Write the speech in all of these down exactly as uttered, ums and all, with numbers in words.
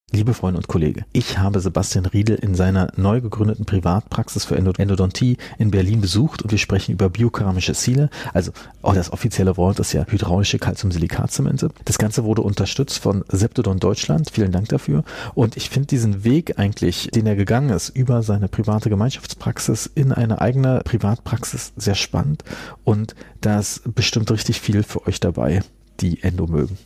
Liebe Freunde und Kollege, ich habe Sebastian Riedl in seiner neu gegründeten Privatpraxis für Endodontie in Berlin besucht und wir sprechen über biokeramische Ziele, also auch das offizielle Wort ist ja hydraulische Calcium-Silikat-Zemente. Das Ganze wurde unterstützt von Septodont Deutschland, vielen Dank dafür, und ich finde diesen Weg eigentlich, den er gegangen ist, über seine private Gemeinschaftspraxis in eine eigene Privatpraxis sehr spannend und da ist bestimmt richtig viel für euch dabei, die Endo mögen.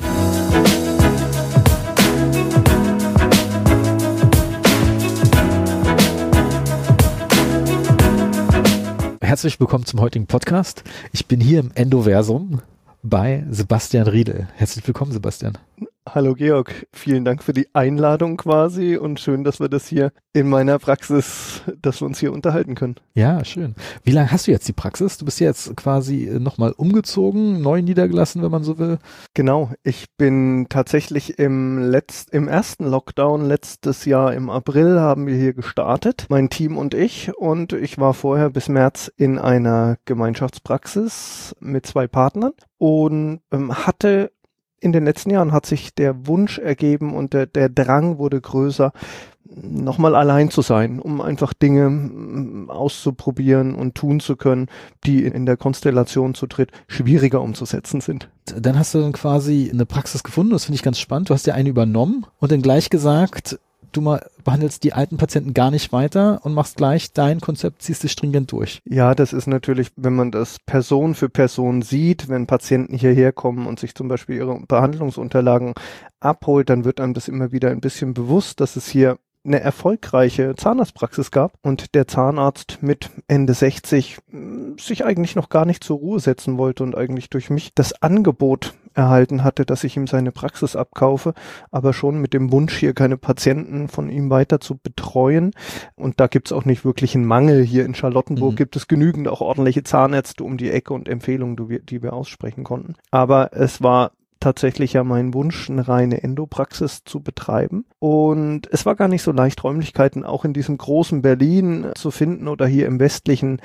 Herzlich willkommen zum heutigen Podcast. Ich bin hier im Endoversum bei Sebastian Riedl. Herzlich willkommen, Sebastian. Hallo Georg, vielen Dank für die Einladung quasi und schön, dass wir das hier in meiner Praxis, dass wir uns hier unterhalten können. Ja, schön. Wie lange hast du jetzt die Praxis? Du bist ja jetzt quasi nochmal umgezogen, neu niedergelassen, wenn man so will. Genau, ich bin tatsächlich im letzt, im ersten Lockdown letztes Jahr im April haben wir hier gestartet, mein Team und ich, und ich war vorher bis März in einer Gemeinschaftspraxis mit zwei Partnern und ähm, hatte in den letzten Jahren hat sich der Wunsch ergeben und der, der Drang wurde größer, nochmal allein zu sein, um einfach Dinge auszuprobieren und tun zu können, die in der Konstellation zu dritt schwieriger umzusetzen sind. Dann hast du dann quasi eine Praxis gefunden, das finde ich ganz spannend. Du hast dir eine übernommen und dann gleich gesagt, du mal behandelst die alten Patienten gar nicht weiter und machst gleich dein Konzept, ziehst es stringent durch. Ja, das ist natürlich, wenn man das Person für Person sieht, wenn Patienten hierher kommen und sich zum Beispiel ihre Behandlungsunterlagen abholt, dann wird einem das immer wieder ein bisschen bewusst, dass es hier eine erfolgreiche Zahnarztpraxis gab und der Zahnarzt mit Ende sechzig sich eigentlich noch gar nicht zur Ruhe setzen wollte und eigentlich durch mich das Angebot erhalten hatte, dass ich ihm seine Praxis abkaufe, aber schon mit dem Wunsch, hier keine Patienten von ihm weiter zu betreuen. Und da gibt's auch nicht wirklich einen Mangel. Hier in Charlottenburg mhm. gibt es genügend auch ordentliche Zahnärzte um die Ecke und Empfehlungen, die wir aussprechen konnten. Aber es war tatsächlich ja mein Wunsch, eine reine Endopraxis zu betreiben. Und es war gar nicht so leicht, Räumlichkeiten auch in diesem großen Berlin zu finden oder hier im westlichen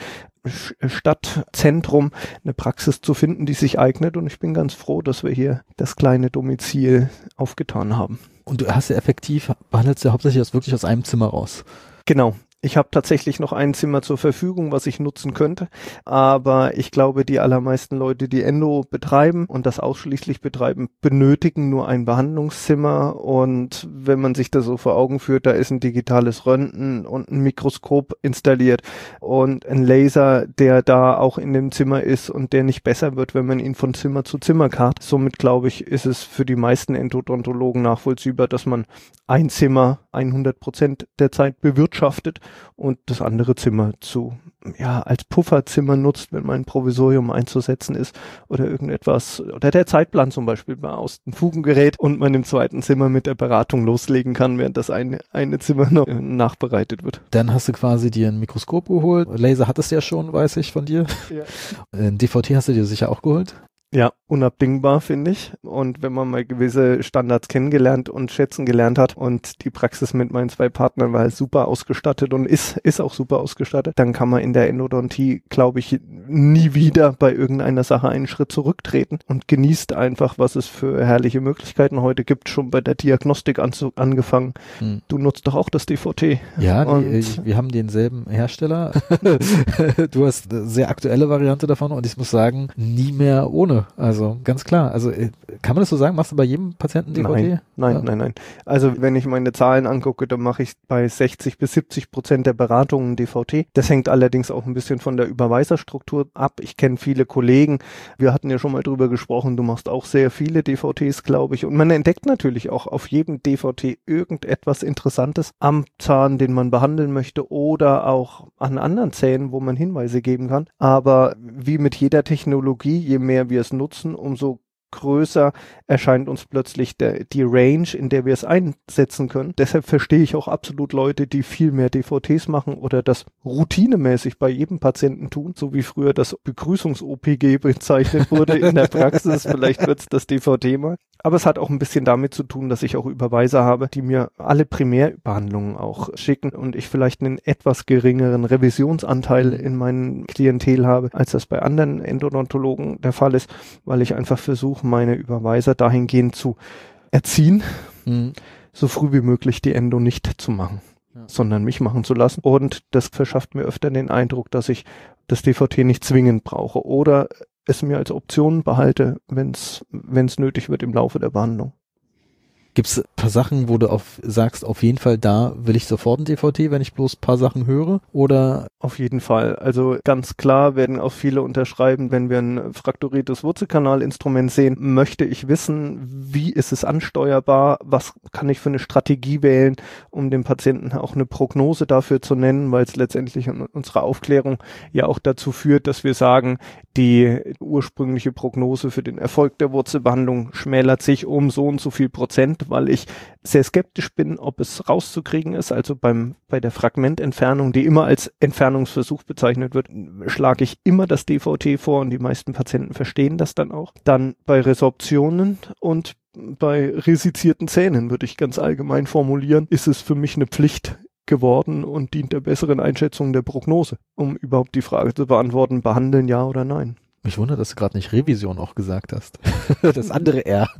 Stadtzentrum eine Praxis zu finden, die sich eignet. Und ich bin ganz froh, dass wir hier das kleine Domizil aufgetan haben. Und du hast ja effektiv, behandelst ja hauptsächlich aus, wirklich aus einem Zimmer raus. Genau. Ich habe tatsächlich noch ein Zimmer zur Verfügung, was ich nutzen könnte, aber ich glaube, die allermeisten Leute, die Endo betreiben und das ausschließlich betreiben, benötigen nur ein Behandlungszimmer und wenn man sich das so vor Augen führt, da ist ein digitales Röntgen und ein Mikroskop installiert und ein Laser, der da auch in dem Zimmer ist und der nicht besser wird, wenn man ihn von Zimmer zu Zimmer karrt. Somit glaube ich, ist es für die meisten Endodontologen nachvollziehbar, dass man ein Zimmer hundert Prozent der Zeit bewirtschaftet und das andere Zimmer zu, ja, als Pufferzimmer nutzt, wenn mein Provisorium einzusetzen ist oder irgendetwas, oder der Zeitplan zum Beispiel mal aus dem Fugen gerät und man im zweiten Zimmer mit der Beratung loslegen kann, während das eine, eine Zimmer noch nachbereitet wird. Dann hast du quasi dir ein Mikroskop geholt, Laser hattest du ja schon, weiß ich von dir. Ja. Ein D V T hast du dir sicher auch geholt? Ja, unabdingbar, finde ich. Und wenn man mal gewisse Standards kennengelernt und schätzen gelernt hat und die Praxis mit meinen zwei Partnern war halt super ausgestattet und ist ist auch super ausgestattet, dann kann man in der Endodontie, glaube ich, nie wieder bei irgendeiner Sache einen Schritt zurücktreten und genießt einfach, was es für herrliche Möglichkeiten heute gibt, schon bei der Diagnostik anzu- angefangen. Hm. Du nutzt doch auch das D V T. Ja, die, wir haben denselben Hersteller. Du hast eine sehr aktuelle Variante davon und ich muss sagen, nie mehr ohne. Also ganz klar, also kann man das so sagen, machst du bei jedem Patienten D V T? Nein, nein, ja. nein, nein. Also wenn ich meine Zahlen angucke, dann mache ich bei sechzig bis siebzig Prozent der Beratungen D V T. Das hängt allerdings auch ein bisschen von der Überweiserstruktur ab. Ich kenne viele Kollegen, wir hatten ja schon mal drüber gesprochen, du machst auch sehr viele D V Ts, glaube ich. Und man entdeckt natürlich auch auf jedem D V T irgendetwas Interessantes am Zahn, den man behandeln möchte oder auch an anderen Zähnen, wo man Hinweise geben kann. Aber wie mit jeder Technologie, je mehr wir es nutzen, umso größer erscheint uns plötzlich der, die Range, in der wir es einsetzen können. Deshalb verstehe ich auch absolut Leute, die viel mehr D V Ts machen oder das routinemäßig bei jedem Patienten tun, so wie früher das Begrüßungs-O P G bezeichnet wurde in der Praxis. Vielleicht wird es das D V T mal. Aber es hat auch ein bisschen damit zu tun, dass ich auch Überweiser habe, die mir alle Primärbehandlungen auch schicken und ich vielleicht einen etwas geringeren Revisionsanteil in meinem Klientel habe, als das bei anderen Endodontologen der Fall ist, weil ich einfach versuche, meine Überweiser dahingehend zu erziehen, mhm. so früh wie möglich die Endo nicht zu machen, ja. sondern mich machen zu lassen. Und das verschafft mir öfter den Eindruck, dass ich das D V T nicht zwingend brauche oder es mir als Option behalte, wenn es wenn es nötig wird im Laufe der Behandlung. Gibt es ein paar Sachen, wo du auf, sagst, auf jeden Fall da will ich sofort ein D V T, wenn ich bloß ein paar Sachen höre? Oder? Auf jeden Fall. Also ganz klar werden auch viele unterschreiben, wenn wir ein frakturiertes Wurzelkanalinstrument sehen, möchte ich wissen, wie ist es ansteuerbar, was kann ich für eine Strategie wählen, um dem Patienten auch eine Prognose dafür zu nennen, weil es letztendlich in unserer Aufklärung ja auch dazu führt, dass wir sagen, die ursprüngliche Prognose für den Erfolg der Wurzelbehandlung schmälert sich um so und so viel Prozent, weil ich sehr skeptisch bin, ob es rauszukriegen ist. Also beim bei der Fragmententfernung, die immer als Entfernungsversuch bezeichnet wird, schlage ich immer das D V T vor und die meisten Patienten verstehen das dann auch. Dann bei Resorptionen und bei resizierten Zähnen, würde ich ganz allgemein formulieren, ist es für mich eine Pflicht geworden und dient der besseren Einschätzung der Prognose, um überhaupt die Frage zu beantworten, behandeln ja oder nein. Mich wundert, dass du gerade nicht Revision auch gesagt hast. Das andere R.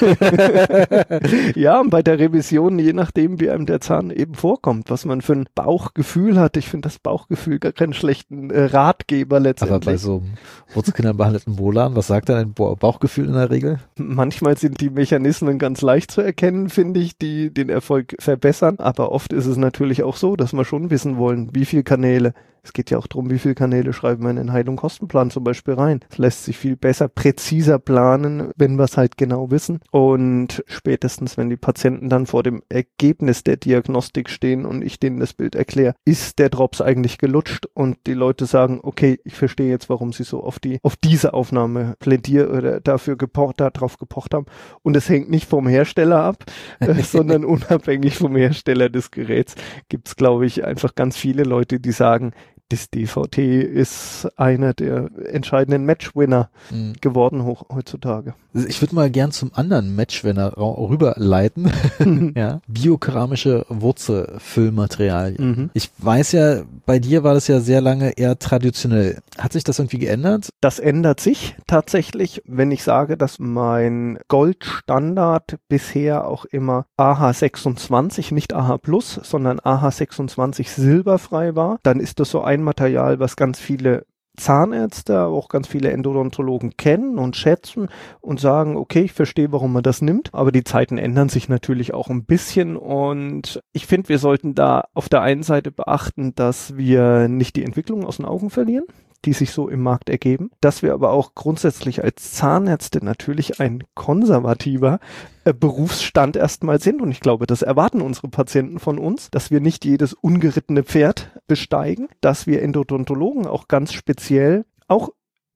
Ja, und bei der Revision, je nachdem, wie einem der Zahn eben vorkommt, was man für ein Bauchgefühl hat. Ich finde das Bauchgefühl gar keinen schlechten äh, Ratgeber letztendlich. Aber bei so einem wurzelkanalbehandelten Molar, was sagt dein Bauchgefühl in der Regel? Manchmal sind die Mechanismen ganz leicht zu erkennen, finde ich, die den Erfolg verbessern. Aber oft ist es natürlich auch so, dass wir schon wissen wollen, wie viele Kanäle. Es geht ja auch darum, wie viele Kanäle schreiben wir in den Heil- und Kostenplan zum Beispiel rein. Es lässt sich viel besser, präziser planen, wenn wir es halt genau wissen. Und spätestens, wenn die Patienten dann vor dem Ergebnis der Diagnostik stehen und ich denen das Bild erkläre, ist der Drops eigentlich gelutscht und die Leute sagen, okay, ich verstehe jetzt, warum sie so auf die auf diese Aufnahme plädieren oder dafür gepocht, darauf gepocht haben. Und es hängt nicht vom Hersteller ab, äh, sondern unabhängig vom Hersteller des Geräts gibt es, glaube ich, einfach ganz viele Leute, die sagen, das D V T ist einer der entscheidenden Matchwinner mhm. geworden hoch, heutzutage. Ich würde mal gern zum anderen Matchwinner rüberleiten. Ja. Biokeramische Wurzelfüllmaterialien. Mhm. Ich weiß ja, bei dir war das ja sehr lange eher traditionell. Hat sich das irgendwie geändert? Das ändert sich tatsächlich, wenn ich sage, dass mein Goldstandard bisher auch immer A H sechsundzwanzig, nicht A H Plus, sondern A H sechsundzwanzig silberfrei war, dann ist das so ein Material, was ganz viele Zahnärzte, aber auch ganz viele Endodontologen kennen und schätzen und sagen, okay, ich verstehe, warum man das nimmt, aber die Zeiten ändern sich natürlich auch ein bisschen und ich finde, wir sollten da auf der einen Seite beachten, dass wir nicht die Entwicklung aus den Augen verlieren, die sich so im Markt ergeben, dass wir aber auch grundsätzlich als Zahnärzte natürlich ein konservativer äh, Berufsstand erstmal sind und ich glaube, das erwarten unsere Patienten von uns, dass wir nicht jedes ungerittene Pferd besteigen, dass wir Endodontologen auch ganz speziell, auch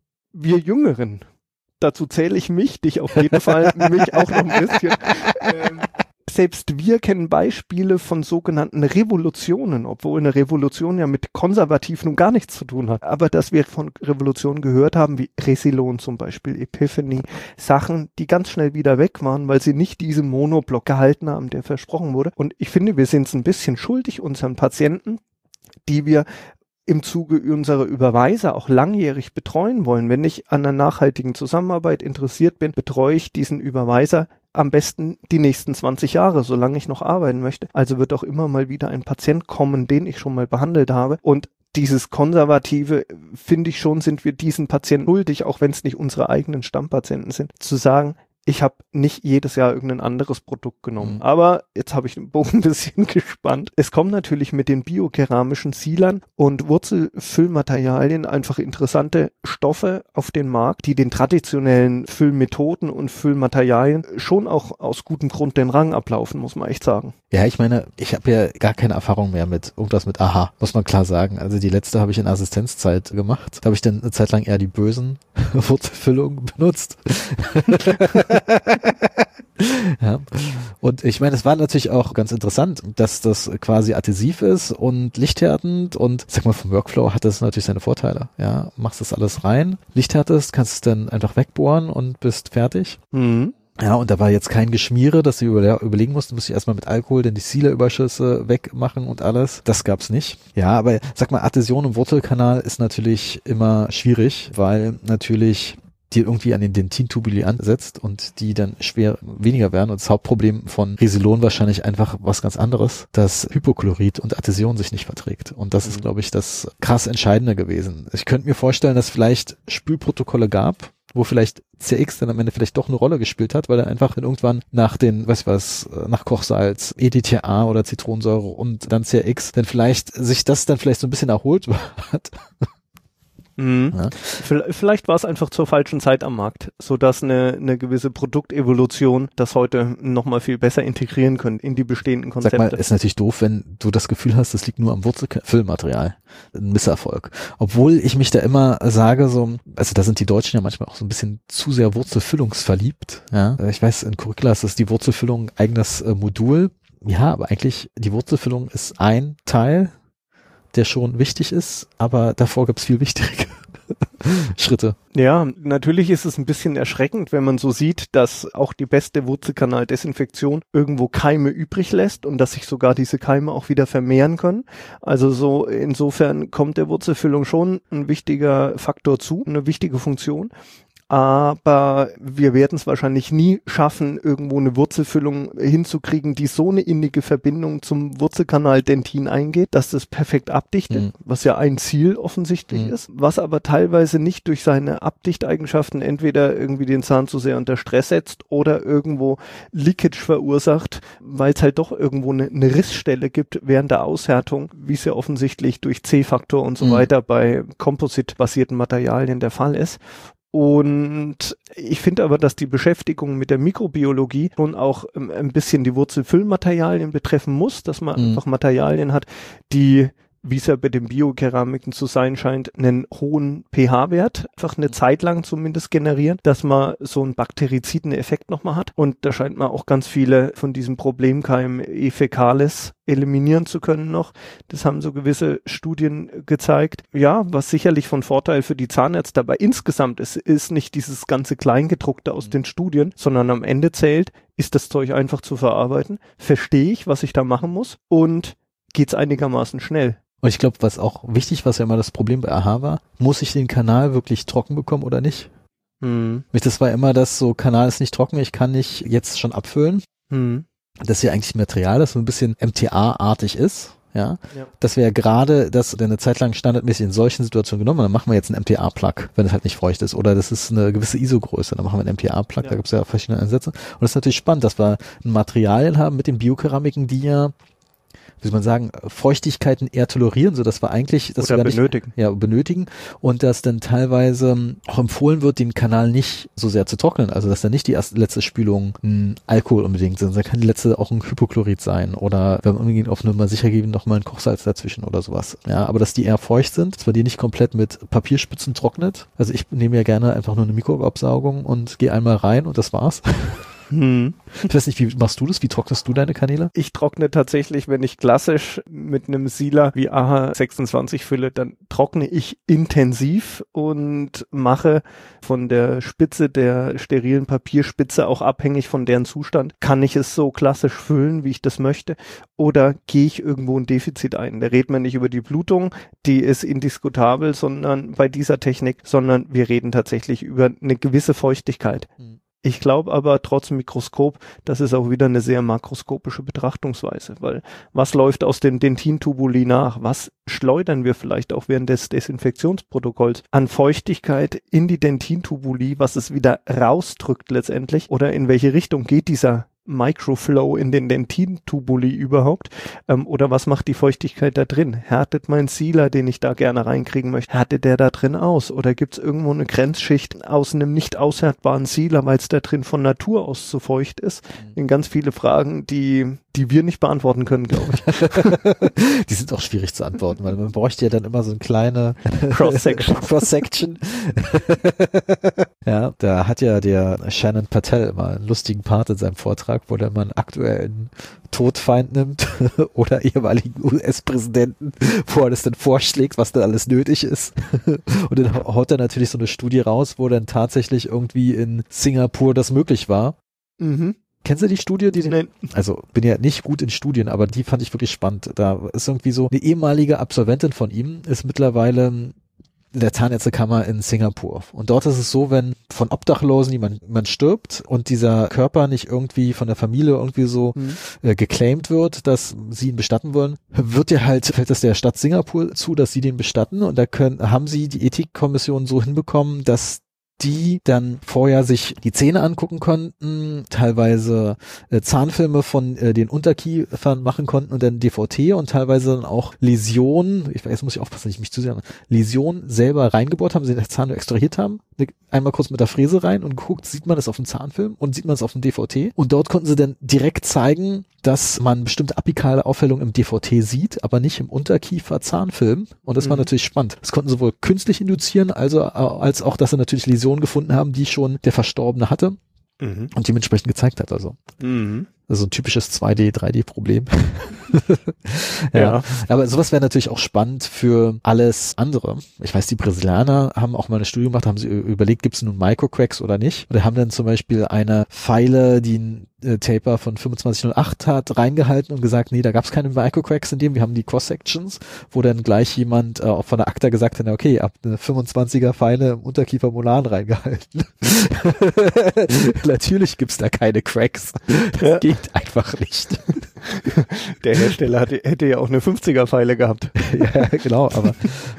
wir Jüngeren, dazu zähle ich mich, dich auf jeden Fall, mich auch noch ein bisschen, ähm, selbst wir kennen Beispiele von sogenannten Revolutionen, obwohl eine Revolution ja mit konservativ nun gar nichts zu tun hat. Aber dass wir von Revolutionen gehört haben, wie Resilon zum Beispiel, Epiphany, Sachen, die ganz schnell wieder weg waren, weil sie nicht diesen Monoblock gehalten haben, der versprochen wurde. Und ich finde, wir sind es ein bisschen schuldig unseren Patienten, die wir im Zuge unserer Überweiser auch langjährig betreuen wollen. Wenn ich an einer nachhaltigen Zusammenarbeit interessiert bin, betreue ich diesen Überweiser am besten die nächsten zwanzig Jahre, solange ich noch arbeiten möchte. Also wird auch immer mal wieder ein Patient kommen, den ich schon mal behandelt habe. Und dieses Konservative, finde ich schon, sind wir diesen Patienten schuldig, auch wenn es nicht unsere eigenen Stammpatienten sind, zu sagen, ich habe nicht jedes Jahr irgendein anderes Produkt genommen. Mhm. Aber jetzt habe ich den Bogen ein bisschen gespannt. Es kommen natürlich mit den biokeramischen Sealern und Wurzelfüllmaterialien einfach interessante Stoffe auf den Markt, die den traditionellen Füllmethoden und Füllmaterialien schon auch aus gutem Grund den Rang ablaufen, muss man echt sagen. Ja, ich meine, ich habe ja gar keine Erfahrung mehr mit irgendwas mit A H, muss man klar sagen. Also die letzte habe ich in Assistenzzeit gemacht. Da habe ich dann eine Zeit lang eher die bösen Wurzelfüllungen benutzt. Ja. Und ich meine, es war natürlich auch ganz interessant, dass das quasi adhesiv ist und lichthärtend und sag mal, vom Workflow hat das natürlich seine Vorteile. Ja, machst das alles rein, lichthärtest, kannst es dann einfach wegbohren und bist fertig. Mhm. Ja, und da war jetzt kein Geschmiere, dass du über, überlegen musst, du musst erstmal mit Alkohol dann die Sealer-Überschüsse wegmachen und alles. Das gab's nicht. Ja, aber sag mal, Adhäsion im Wurzelkanal ist natürlich immer schwierig, weil natürlich die irgendwie an den Dentin-Tubuli ansetzt und die dann schwer weniger werden. Und das Hauptproblem von Resilon wahrscheinlich einfach was ganz anderes, dass Hypochlorid und Adhäsion sich nicht verträgt. Und das mhm. ist, glaube ich, das krass Entscheidende gewesen. Ich könnte mir vorstellen, dass vielleicht Spülprotokolle gab, wo vielleicht C X dann am Ende vielleicht doch eine Rolle gespielt hat, weil er einfach dann irgendwann nach den, weiß ich was, nach Kochsalz, E D T A oder Zitronensäure und dann C X, dann vielleicht sich das dann vielleicht so ein bisschen erholt hat. Mhm. Ja. Vielleicht war es einfach zur falschen Zeit am Markt, sodass eine, eine gewisse Produktevolution das heute nochmal viel besser integrieren können in die bestehenden Konzepte. Sag mal, ist natürlich doof, wenn du das Gefühl hast, das liegt nur am Wurzelfüllmaterial. Ein Misserfolg. Obwohl ich mich da immer sage, so, also da sind die Deutschen ja manchmal auch so ein bisschen zu sehr wurzelfüllungsverliebt. Ja, ich weiß, in Curricula ist das die Wurzelfüllung ein eigenes äh, Modul. Ja, aber eigentlich die Wurzelfüllung ist ein Teil, der schon wichtig ist, aber davor gibt es viel wichtigere Schritte. Ja, natürlich ist es ein bisschen erschreckend, wenn man so sieht, dass auch die beste Wurzelkanaldesinfektion irgendwo Keime übrig lässt und dass sich sogar diese Keime auch wieder vermehren können. Also so insofern kommt der Wurzelfüllung schon ein wichtiger Faktor zu, eine wichtige Funktion. Aber wir werden es wahrscheinlich nie schaffen, irgendwo eine Wurzelfüllung hinzukriegen, die so eine innige Verbindung zum Wurzelkanal Dentin eingeht, dass das perfekt abdichtet, mhm. was ja ein Ziel offensichtlich mhm. ist, was aber teilweise nicht durch seine Abdichteigenschaften entweder irgendwie den Zahn zu sehr unter Stress setzt oder irgendwo Leakage verursacht, weil es halt doch irgendwo eine, eine Rissstelle gibt während der Aushärtung, wie es ja offensichtlich durch C-Faktor und so mhm. weiter bei Composite-basierten Materialien der Fall ist. Und ich finde aber, dass die Beschäftigung mit der Mikrobiologie schon auch ähm, ein bisschen die Wurzelfüllmaterialien betreffen muss, dass man mhm. einfach Materialien hat, die, wie es ja bei den Biokeramiken zu sein scheint, einen hohen pH-Wert, einfach eine Zeit lang zumindest generieren, dass man so einen bakteriziden Effekt nochmal hat. Und da scheint man auch ganz viele von diesem Problemkeim E. faecalis eliminieren zu können noch. Das haben so gewisse Studien gezeigt. Ja, was sicherlich von Vorteil für die Zahnärzte dabei insgesamt ist, ist nicht dieses ganze Kleingedruckte aus mhm. den Studien, sondern am Ende zählt, ist das Zeug einfach zu verarbeiten? Verstehe ich, was ich da machen muss? Und geht's einigermaßen schnell? Und ich glaube, was auch wichtig, was ja immer das Problem bei A H A war, muss ich den Kanal wirklich trocken bekommen oder nicht? Hm. Das war immer das so, Kanal ist nicht trocken, ich kann nicht jetzt schon abfüllen. Hm. Das ist ja eigentlich ein Material, das so ein bisschen M T A-artig ist. Ja, ja. Das wäre gerade, das eine Zeit lang standardmäßig in solchen Situationen genommen, dann machen wir jetzt einen M T A-Plug, wenn es halt nicht feucht ist. Oder das ist eine gewisse I S O-Größe, dann machen wir einen M T A-Plug, ja. Da gibt es ja verschiedene Ansätze. Und das ist natürlich spannend, dass wir ein Material haben mit den Biokeramiken, die ja, wie soll man sagen, Feuchtigkeiten eher tolerieren, so dass wir eigentlich das Oder benötigen. Nicht, ja, benötigen und dass dann teilweise auch empfohlen wird, den Kanal nicht so sehr zu trocknen, also dass dann nicht die erste, letzte Spülung ein Alkohol unbedingt sind, sondern kann die letzte auch ein Hypochlorid sein oder wenn man unbedingt auf Nummer sicher geben, noch mal ein Kochsalz dazwischen oder sowas. Ja, aber dass die eher feucht sind, dass man die nicht komplett mit Papierspitzen trocknet. Also ich nehme ja gerne einfach nur eine Mikroabsaugung und gehe einmal rein und das war's. Hm. Ich weiß nicht, wie machst du das? Wie trocknest du deine Kanäle? Ich trockne tatsächlich, wenn ich klassisch mit einem Sealer wie A H A sechsundzwanzig fülle, dann trockne ich intensiv und mache von der Spitze der sterilen Papierspitze auch abhängig von deren Zustand. Kann ich es so klassisch füllen, wie ich das möchte? Oder gehe ich irgendwo ein Defizit ein? Da reden wir nicht über die Blutung, die ist indiskutabel, sondern bei dieser Technik, sondern wir reden tatsächlich über eine gewisse Feuchtigkeit. Hm. Ich glaube aber trotz Mikroskop, das ist auch wieder eine sehr makroskopische Betrachtungsweise, weil was läuft aus den Dentin-Tubuli nach? Was schleudern wir vielleicht auch während des Desinfektionsprotokolls an Feuchtigkeit in die Dentin-Tubuli, was es wieder rausdrückt letztendlich? Oder in welche Richtung geht dieser Microflow in den Dentin-Tubuli überhaupt? Ähm, oder was macht die Feuchtigkeit da drin? Härtet mein Sealer, den ich da gerne reinkriegen möchte, härtet der da drin aus? Oder gibt es irgendwo eine Grenzschicht aus einem nicht aushärtbaren Sealer, weil es da drin von Natur aus zu feucht ist? In ganz viele Fragen, die die wir nicht beantworten können, glaube ich. Die sind auch schwierig zu antworten, weil man bräuchte ja dann immer so eine kleine Cross-Section. Cross-Section. Ja, da hat ja der Shannon Patel immer einen lustigen Part in seinem Vortrag, wo der mal einen aktuellen Todfeind nimmt oder ehemaligen U S-Präsidenten, wo er das dann vorschlägt, was dann alles nötig ist. Und dann haut er natürlich so eine Studie raus, wo dann tatsächlich irgendwie in Singapur das möglich war. Mhm. Kennst du die Studie? Die den, Nein. Also bin ja nicht gut in Studien, aber die fand ich wirklich spannend. Da ist irgendwie so eine ehemalige Absolventin von ihm, ist mittlerweile in der Zahnärztekammer in Singapur. Und dort ist es so, wenn von Obdachlosen jemand, jemand stirbt und dieser Körper nicht irgendwie von der Familie irgendwie so mhm. äh, geclaimed wird, dass sie ihn bestatten wollen, wird ja halt, fällt das der Stadt Singapur zu, dass sie den bestatten, und da können, haben sie die Ethikkommission so hinbekommen, dass die dann vorher sich die Zähne angucken konnten, teilweise äh, Zahnfilme von äh, den Unterkiefern machen konnten und dann D V T und teilweise dann auch Läsionen, ich weiß, jetzt muss ich aufpassen, dass ich mich zu sehr, Läsionen selber reingebohrt haben, sie den Zahn nur extrahiert haben, einmal kurz mit der Fräse rein und geguckt, sieht man das auf dem Zahnfilm und sieht man es auf dem D V T, und dort konnten sie dann direkt zeigen, dass man bestimmte apikale Auffällungen im D V T sieht, aber nicht im Unterkiefer-Zahnfilm, und das mhm. war natürlich spannend. Das konnten sie wohl künstlich induzieren, also als auch, dass sie natürlich Läsionen gefunden haben, die schon der Verstorbene hatte mhm. und dementsprechend gezeigt hat. Also mhm. also ein typisches zwei D, drei D-Problem. ja. ja, aber sowas wäre natürlich auch spannend für alles andere. Ich weiß, die Brasilianer haben auch mal eine Studie gemacht, haben sie überlegt, gibt es nun Microcracks oder nicht. Oder haben dann zum Beispiel eine Pfeile, die ein äh, Taper von fünfundzwanzig null acht hat, reingehalten und gesagt, nee, da gab es keine Microcracks in dem, wir haben die Cross-Sections, wo dann gleich jemand äh, auch von der Akta gesagt hat, okay, ab eine fünfundzwanziger Pfeile im Unterkiefer Molaren reingehalten. Natürlich gibt's da keine Cracks. Das ja. geht einfach nicht. Der Hersteller hatte, hätte ja auch eine fünfziger Pfeile gehabt. Ja, genau, aber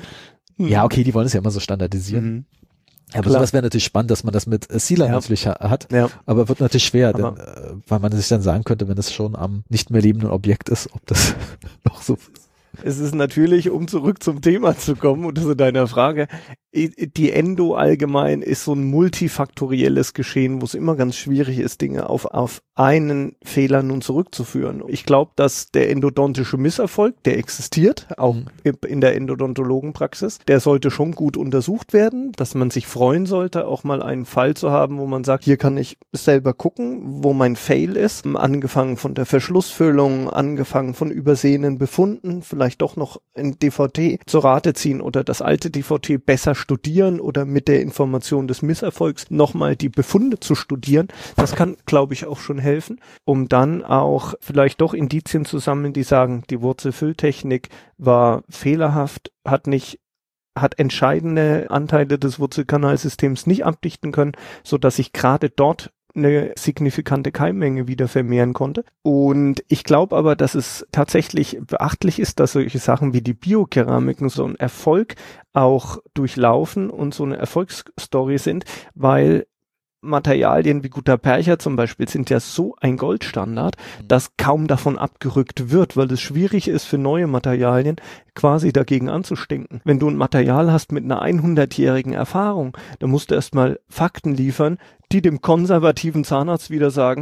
ja, okay, die wollen es ja immer so standardisieren. Mhm. Aber Klar. sowas wäre natürlich spannend, dass man das mit äh, Sealer ja. natürlich ha- hat, ja. aber wird natürlich schwer, denn, äh, weil man sich dann sagen könnte, wenn es schon am nicht mehr lebenden Objekt ist, ob das noch so ist. Es ist natürlich, um zurück zum Thema zu kommen und zu deiner Frage, die Endo allgemein ist so ein multifaktorielles Geschehen, wo es immer ganz schwierig ist, Dinge auf, auf einen Fehler nun zurückzuführen. Ich glaube, dass der endodontische Misserfolg, der existiert, auch in der Endodontologenpraxis, der sollte schon gut untersucht werden, dass man sich freuen sollte, auch mal einen Fall zu haben, wo man sagt, hier kann ich selber gucken, wo mein Fail ist, angefangen von der Verschlussfüllung, angefangen von übersehenen Befunden, vielleicht doch noch ein D V T zur Rate ziehen oder das alte D V T besser studieren oder mit der Information des Misserfolgs nochmal die Befunde zu studieren. Das kann, glaube ich, auch schon helfen, um dann auch vielleicht doch Indizien zu sammeln, die sagen, die Wurzelfülltechnik war fehlerhaft, hat nicht hat entscheidende Anteile des Wurzelkanalsystems nicht abdichten können, so dass ich gerade dort eine signifikante Keimmenge wieder vermehren konnte. Und ich glaube aber, dass es tatsächlich beachtlich ist, dass solche Sachen wie die Biokeramiken so einen Erfolg auch durchlaufen und so eine Erfolgsstory sind, weil Materialien wie Gutta-Percha zum Beispiel sind ja so ein Goldstandard, dass kaum davon abgerückt wird, weil es schwierig ist für neue Materialien quasi dagegen anzustinken. Wenn du ein Material hast mit einer hundertjährigen Erfahrung, dann musst du erstmal Fakten liefern, die dem konservativen Zahnarzt wieder sagen,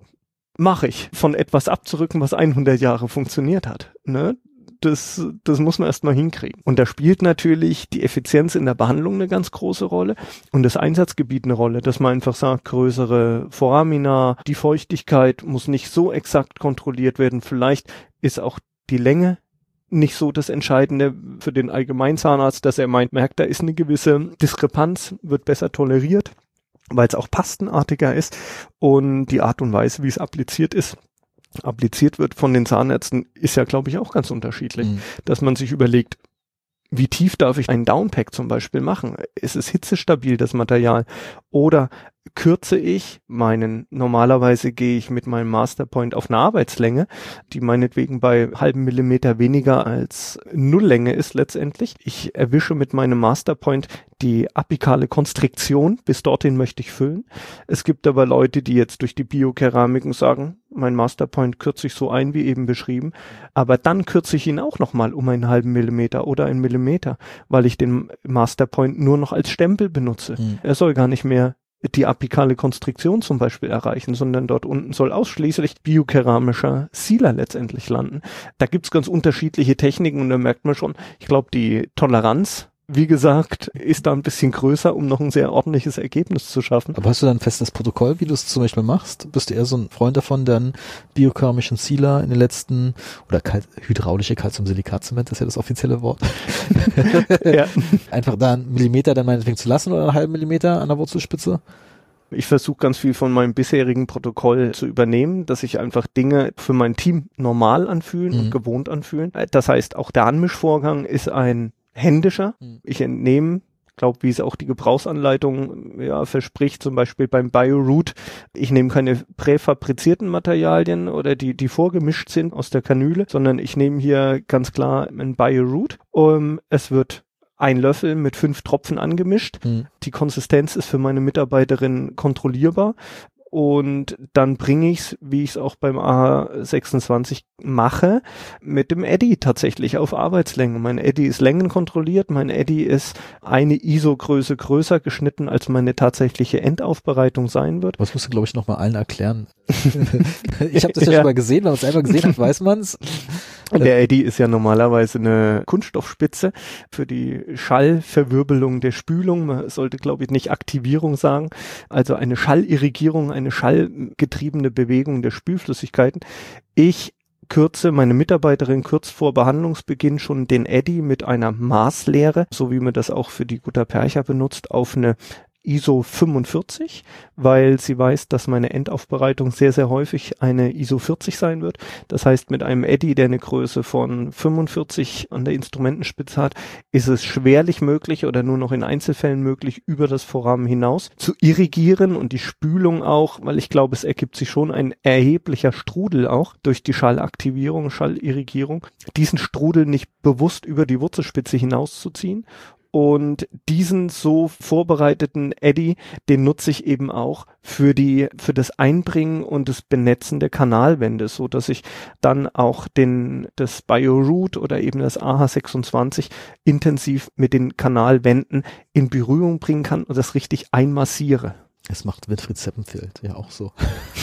mache ich, von etwas abzurücken, was hundert Jahre funktioniert hat, ne? Das, das muss man erstmal hinkriegen. Und da spielt natürlich die Effizienz in der Behandlung eine ganz große Rolle und das Einsatzgebiet eine Rolle, dass man einfach sagt, größere Foramina, die Feuchtigkeit muss nicht so exakt kontrolliert werden. Vielleicht ist auch die Länge nicht so das Entscheidende für den Allgemeinzahnarzt, dass er meint, merkt, da ist eine gewisse Diskrepanz, wird besser toleriert, weil es auch pastenartiger ist und die Art und Weise, wie es appliziert ist, appliziert wird von den Zahnärzten, ist ja, glaube ich, auch ganz unterschiedlich. Mhm. Dass man sich überlegt, wie tief darf ich einen Downpack zum Beispiel machen? Ist es hitzestabil, das Material? Oder kürze ich meinen, normalerweise gehe ich mit meinem Masterpoint auf eine Arbeitslänge, die meinetwegen bei halben Millimeter weniger als Nulllänge ist letztendlich. Ich erwische mit meinem Masterpoint die apikale Konstriktion, bis dorthin möchte ich füllen. Es gibt aber Leute, die jetzt durch die Biokeramiken sagen, mein Masterpoint kürze ich so ein, wie eben beschrieben, aber dann kürze ich ihn auch nochmal um einen halben Millimeter oder einen Millimeter, weil ich den Masterpoint nur noch als Stempel benutze. Mhm. Er soll gar nicht mehr die apikale Konstriktion zum Beispiel erreichen, sondern dort unten soll ausschließlich biokeramischer Sealer letztendlich landen. Da gibt's ganz unterschiedliche Techniken und da merkt man schon, ich glaube, die Toleranz, wie gesagt, ist da ein bisschen größer, um noch ein sehr ordentliches Ergebnis zu schaffen. Aber hast du dann ein festes Protokoll, wie du es zum Beispiel machst? Bist du eher so ein Freund davon, dann biokeramischen Sealer in den letzten, oder kalt, hydraulische Calciumsilikat-Zement, das ist ja das offizielle Wort. Ja. Einfach da einen Millimeter dann meinetwegen zu lassen oder einen halben Millimeter an der Wurzelspitze? Ich versuche ganz viel von meinem bisherigen Protokoll zu übernehmen, dass sich einfach Dinge für mein Team normal anfühlen mhm. und gewohnt anfühlen. Das heißt, auch der Anmischvorgang ist ein händischer. Mhm. Ich entnehme, glaube, wie es auch die Gebrauchsanleitung ja, verspricht, zum Beispiel beim BioRoot, ich nehme keine präfabrizierten Materialien oder die, die vorgemischt sind aus der Kanüle, sondern ich nehme hier ganz klar ein BioRoot. Um, es wird ein Löffel mit fünf Tropfen angemischt. Hm. Die Konsistenz ist für meine Mitarbeiterin kontrollierbar. Und dann bringe ich es, wie ich es auch beim A H sechsundzwanzig mache, mit dem Eddy tatsächlich auf Arbeitslänge. Mein Eddy ist längenkontrolliert, mein Eddy ist eine I S O-Größe größer geschnitten, als meine tatsächliche Endaufbereitung sein wird. Das musst du, glaube ich, nochmal allen erklären. Ich habe das ja, ja schon mal gesehen, wenn man es einmal gesehen hat, weiß man es. Der Eddy ist ja normalerweise eine Kunststoffspitze für die Schallverwirbelung der Spülung. Man sollte, glaube ich, nicht Aktivierung sagen. Also eine Schallirrigierung, eine schallgetriebene Bewegung der Spülflüssigkeiten. Ich kürze, meine Mitarbeiterin kürzt vor Behandlungsbeginn schon den Eddy mit einer Maßlehre, so wie man das auch für die Gutta-Percha benutzt, auf eine I S O fünfundvierzig, weil sie weiß, dass meine Endaufbereitung sehr, sehr häufig eine I S O vierzig sein wird. Das heißt, mit einem Eddy, der eine Größe von fünfundvierzig an der Instrumentenspitze hat, ist es schwerlich möglich oder nur noch in Einzelfällen möglich, über das Vorrahmen hinaus zu irrigieren und die Spülung auch, weil ich glaube, es ergibt sich schon ein erheblicher Strudel auch durch die Schallaktivierung, Schallirrigierung, diesen Strudel nicht bewusst über die Wurzelspitze hinauszuziehen. Und diesen so vorbereiteten Eddy, den nutze ich eben auch für die, für das Einbringen und das Benetzen der Kanalwände, so dass ich dann auch den, das BioRoot oder eben das A H sechsundzwanzig intensiv mit den Kanalwänden in Berührung bringen kann und das richtig einmassiere. Das macht Winfried Seppenfeld ja auch so.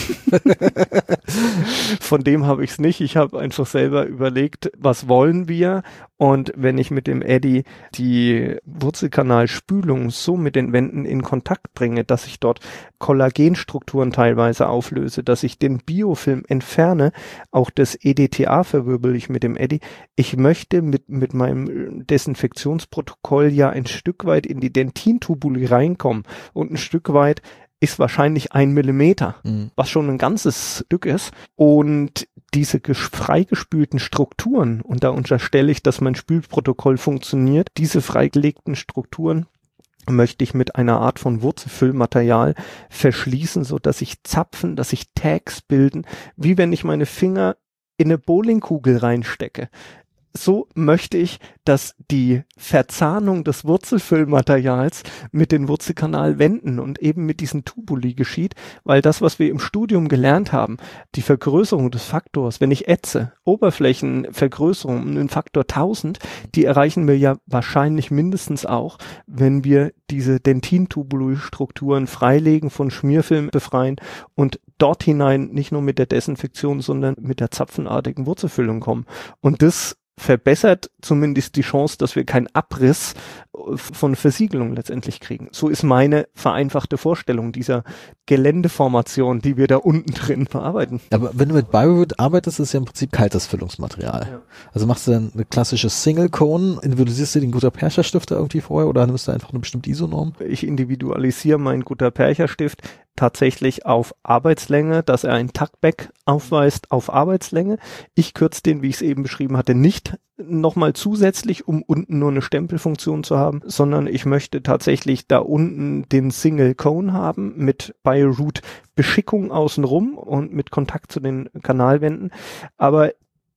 Von dem habe ich es nicht. Ich habe einfach selber überlegt, was wollen wir? Und wenn ich mit dem Eddy die Wurzelkanalspülung so mit den Wänden in Kontakt bringe, dass ich dort Kollagenstrukturen teilweise auflöse, dass ich den Biofilm entferne, auch das E D T A verwirbel ich mit dem Eddy. Ich möchte mit, mit meinem Desinfektionsprotokoll ja ein Stück weit in die Dentintubuli reinkommen und ein Stück weit ist wahrscheinlich ein Millimeter, mhm. was schon ein ganzes Stück ist. Und diese freigespülten Strukturen, und da unterstelle ich, dass mein Spülprotokoll funktioniert, diese freigelegten Strukturen möchte ich mit einer Art von Wurzelfüllmaterial verschließen, so dass sich Zapfen, dass sich Tags bilden, wie wenn ich meine Finger in eine Bowlingkugel reinstecke. So möchte ich, dass die Verzahnung des Wurzelfüllmaterials mit den Wurzelkanalwänden und eben mit diesen Tubuli geschieht, weil das, was wir im Studium gelernt haben, die Vergrößerung des Faktors, wenn ich ätze, Oberflächenvergrößerung um den Faktor tausend, die erreichen wir ja wahrscheinlich mindestens auch, wenn wir diese Dentintubuli-Strukturen freilegen, von Schmierfilm befreien und dort hinein nicht nur mit der Desinfektion, sondern mit der zapfenartigen Wurzelfüllung kommen. Und das verbessert zumindest die Chance, dass wir keinen Abriss von Versiegelung letztendlich kriegen. So ist meine vereinfachte Vorstellung dieser Geländeformation, die wir da unten drin verarbeiten. Aber wenn du mit BioRoot arbeitest, ist es ja im Prinzip kaltes Füllungsmaterial. Ja. Also machst du dann eine klassische Single Cone, individualisierst du den Gutta-Percha-Stift irgendwie vorher oder nimmst du einfach eine bestimmte I S O-Norm? Ich individualisiere meinen Gutta-Percha-Stift tatsächlich auf Arbeitslänge, dass er ein Tuckback aufweist auf Arbeitslänge. Ich kürze den, wie ich es eben beschrieben hatte, nicht nochmal zusätzlich, um unten nur eine Stempelfunktion zu haben, sondern ich möchte tatsächlich da unten den Single Cone haben mit BioRoot Beschickung außenrum und mit Kontakt zu den Kanalwänden. Aber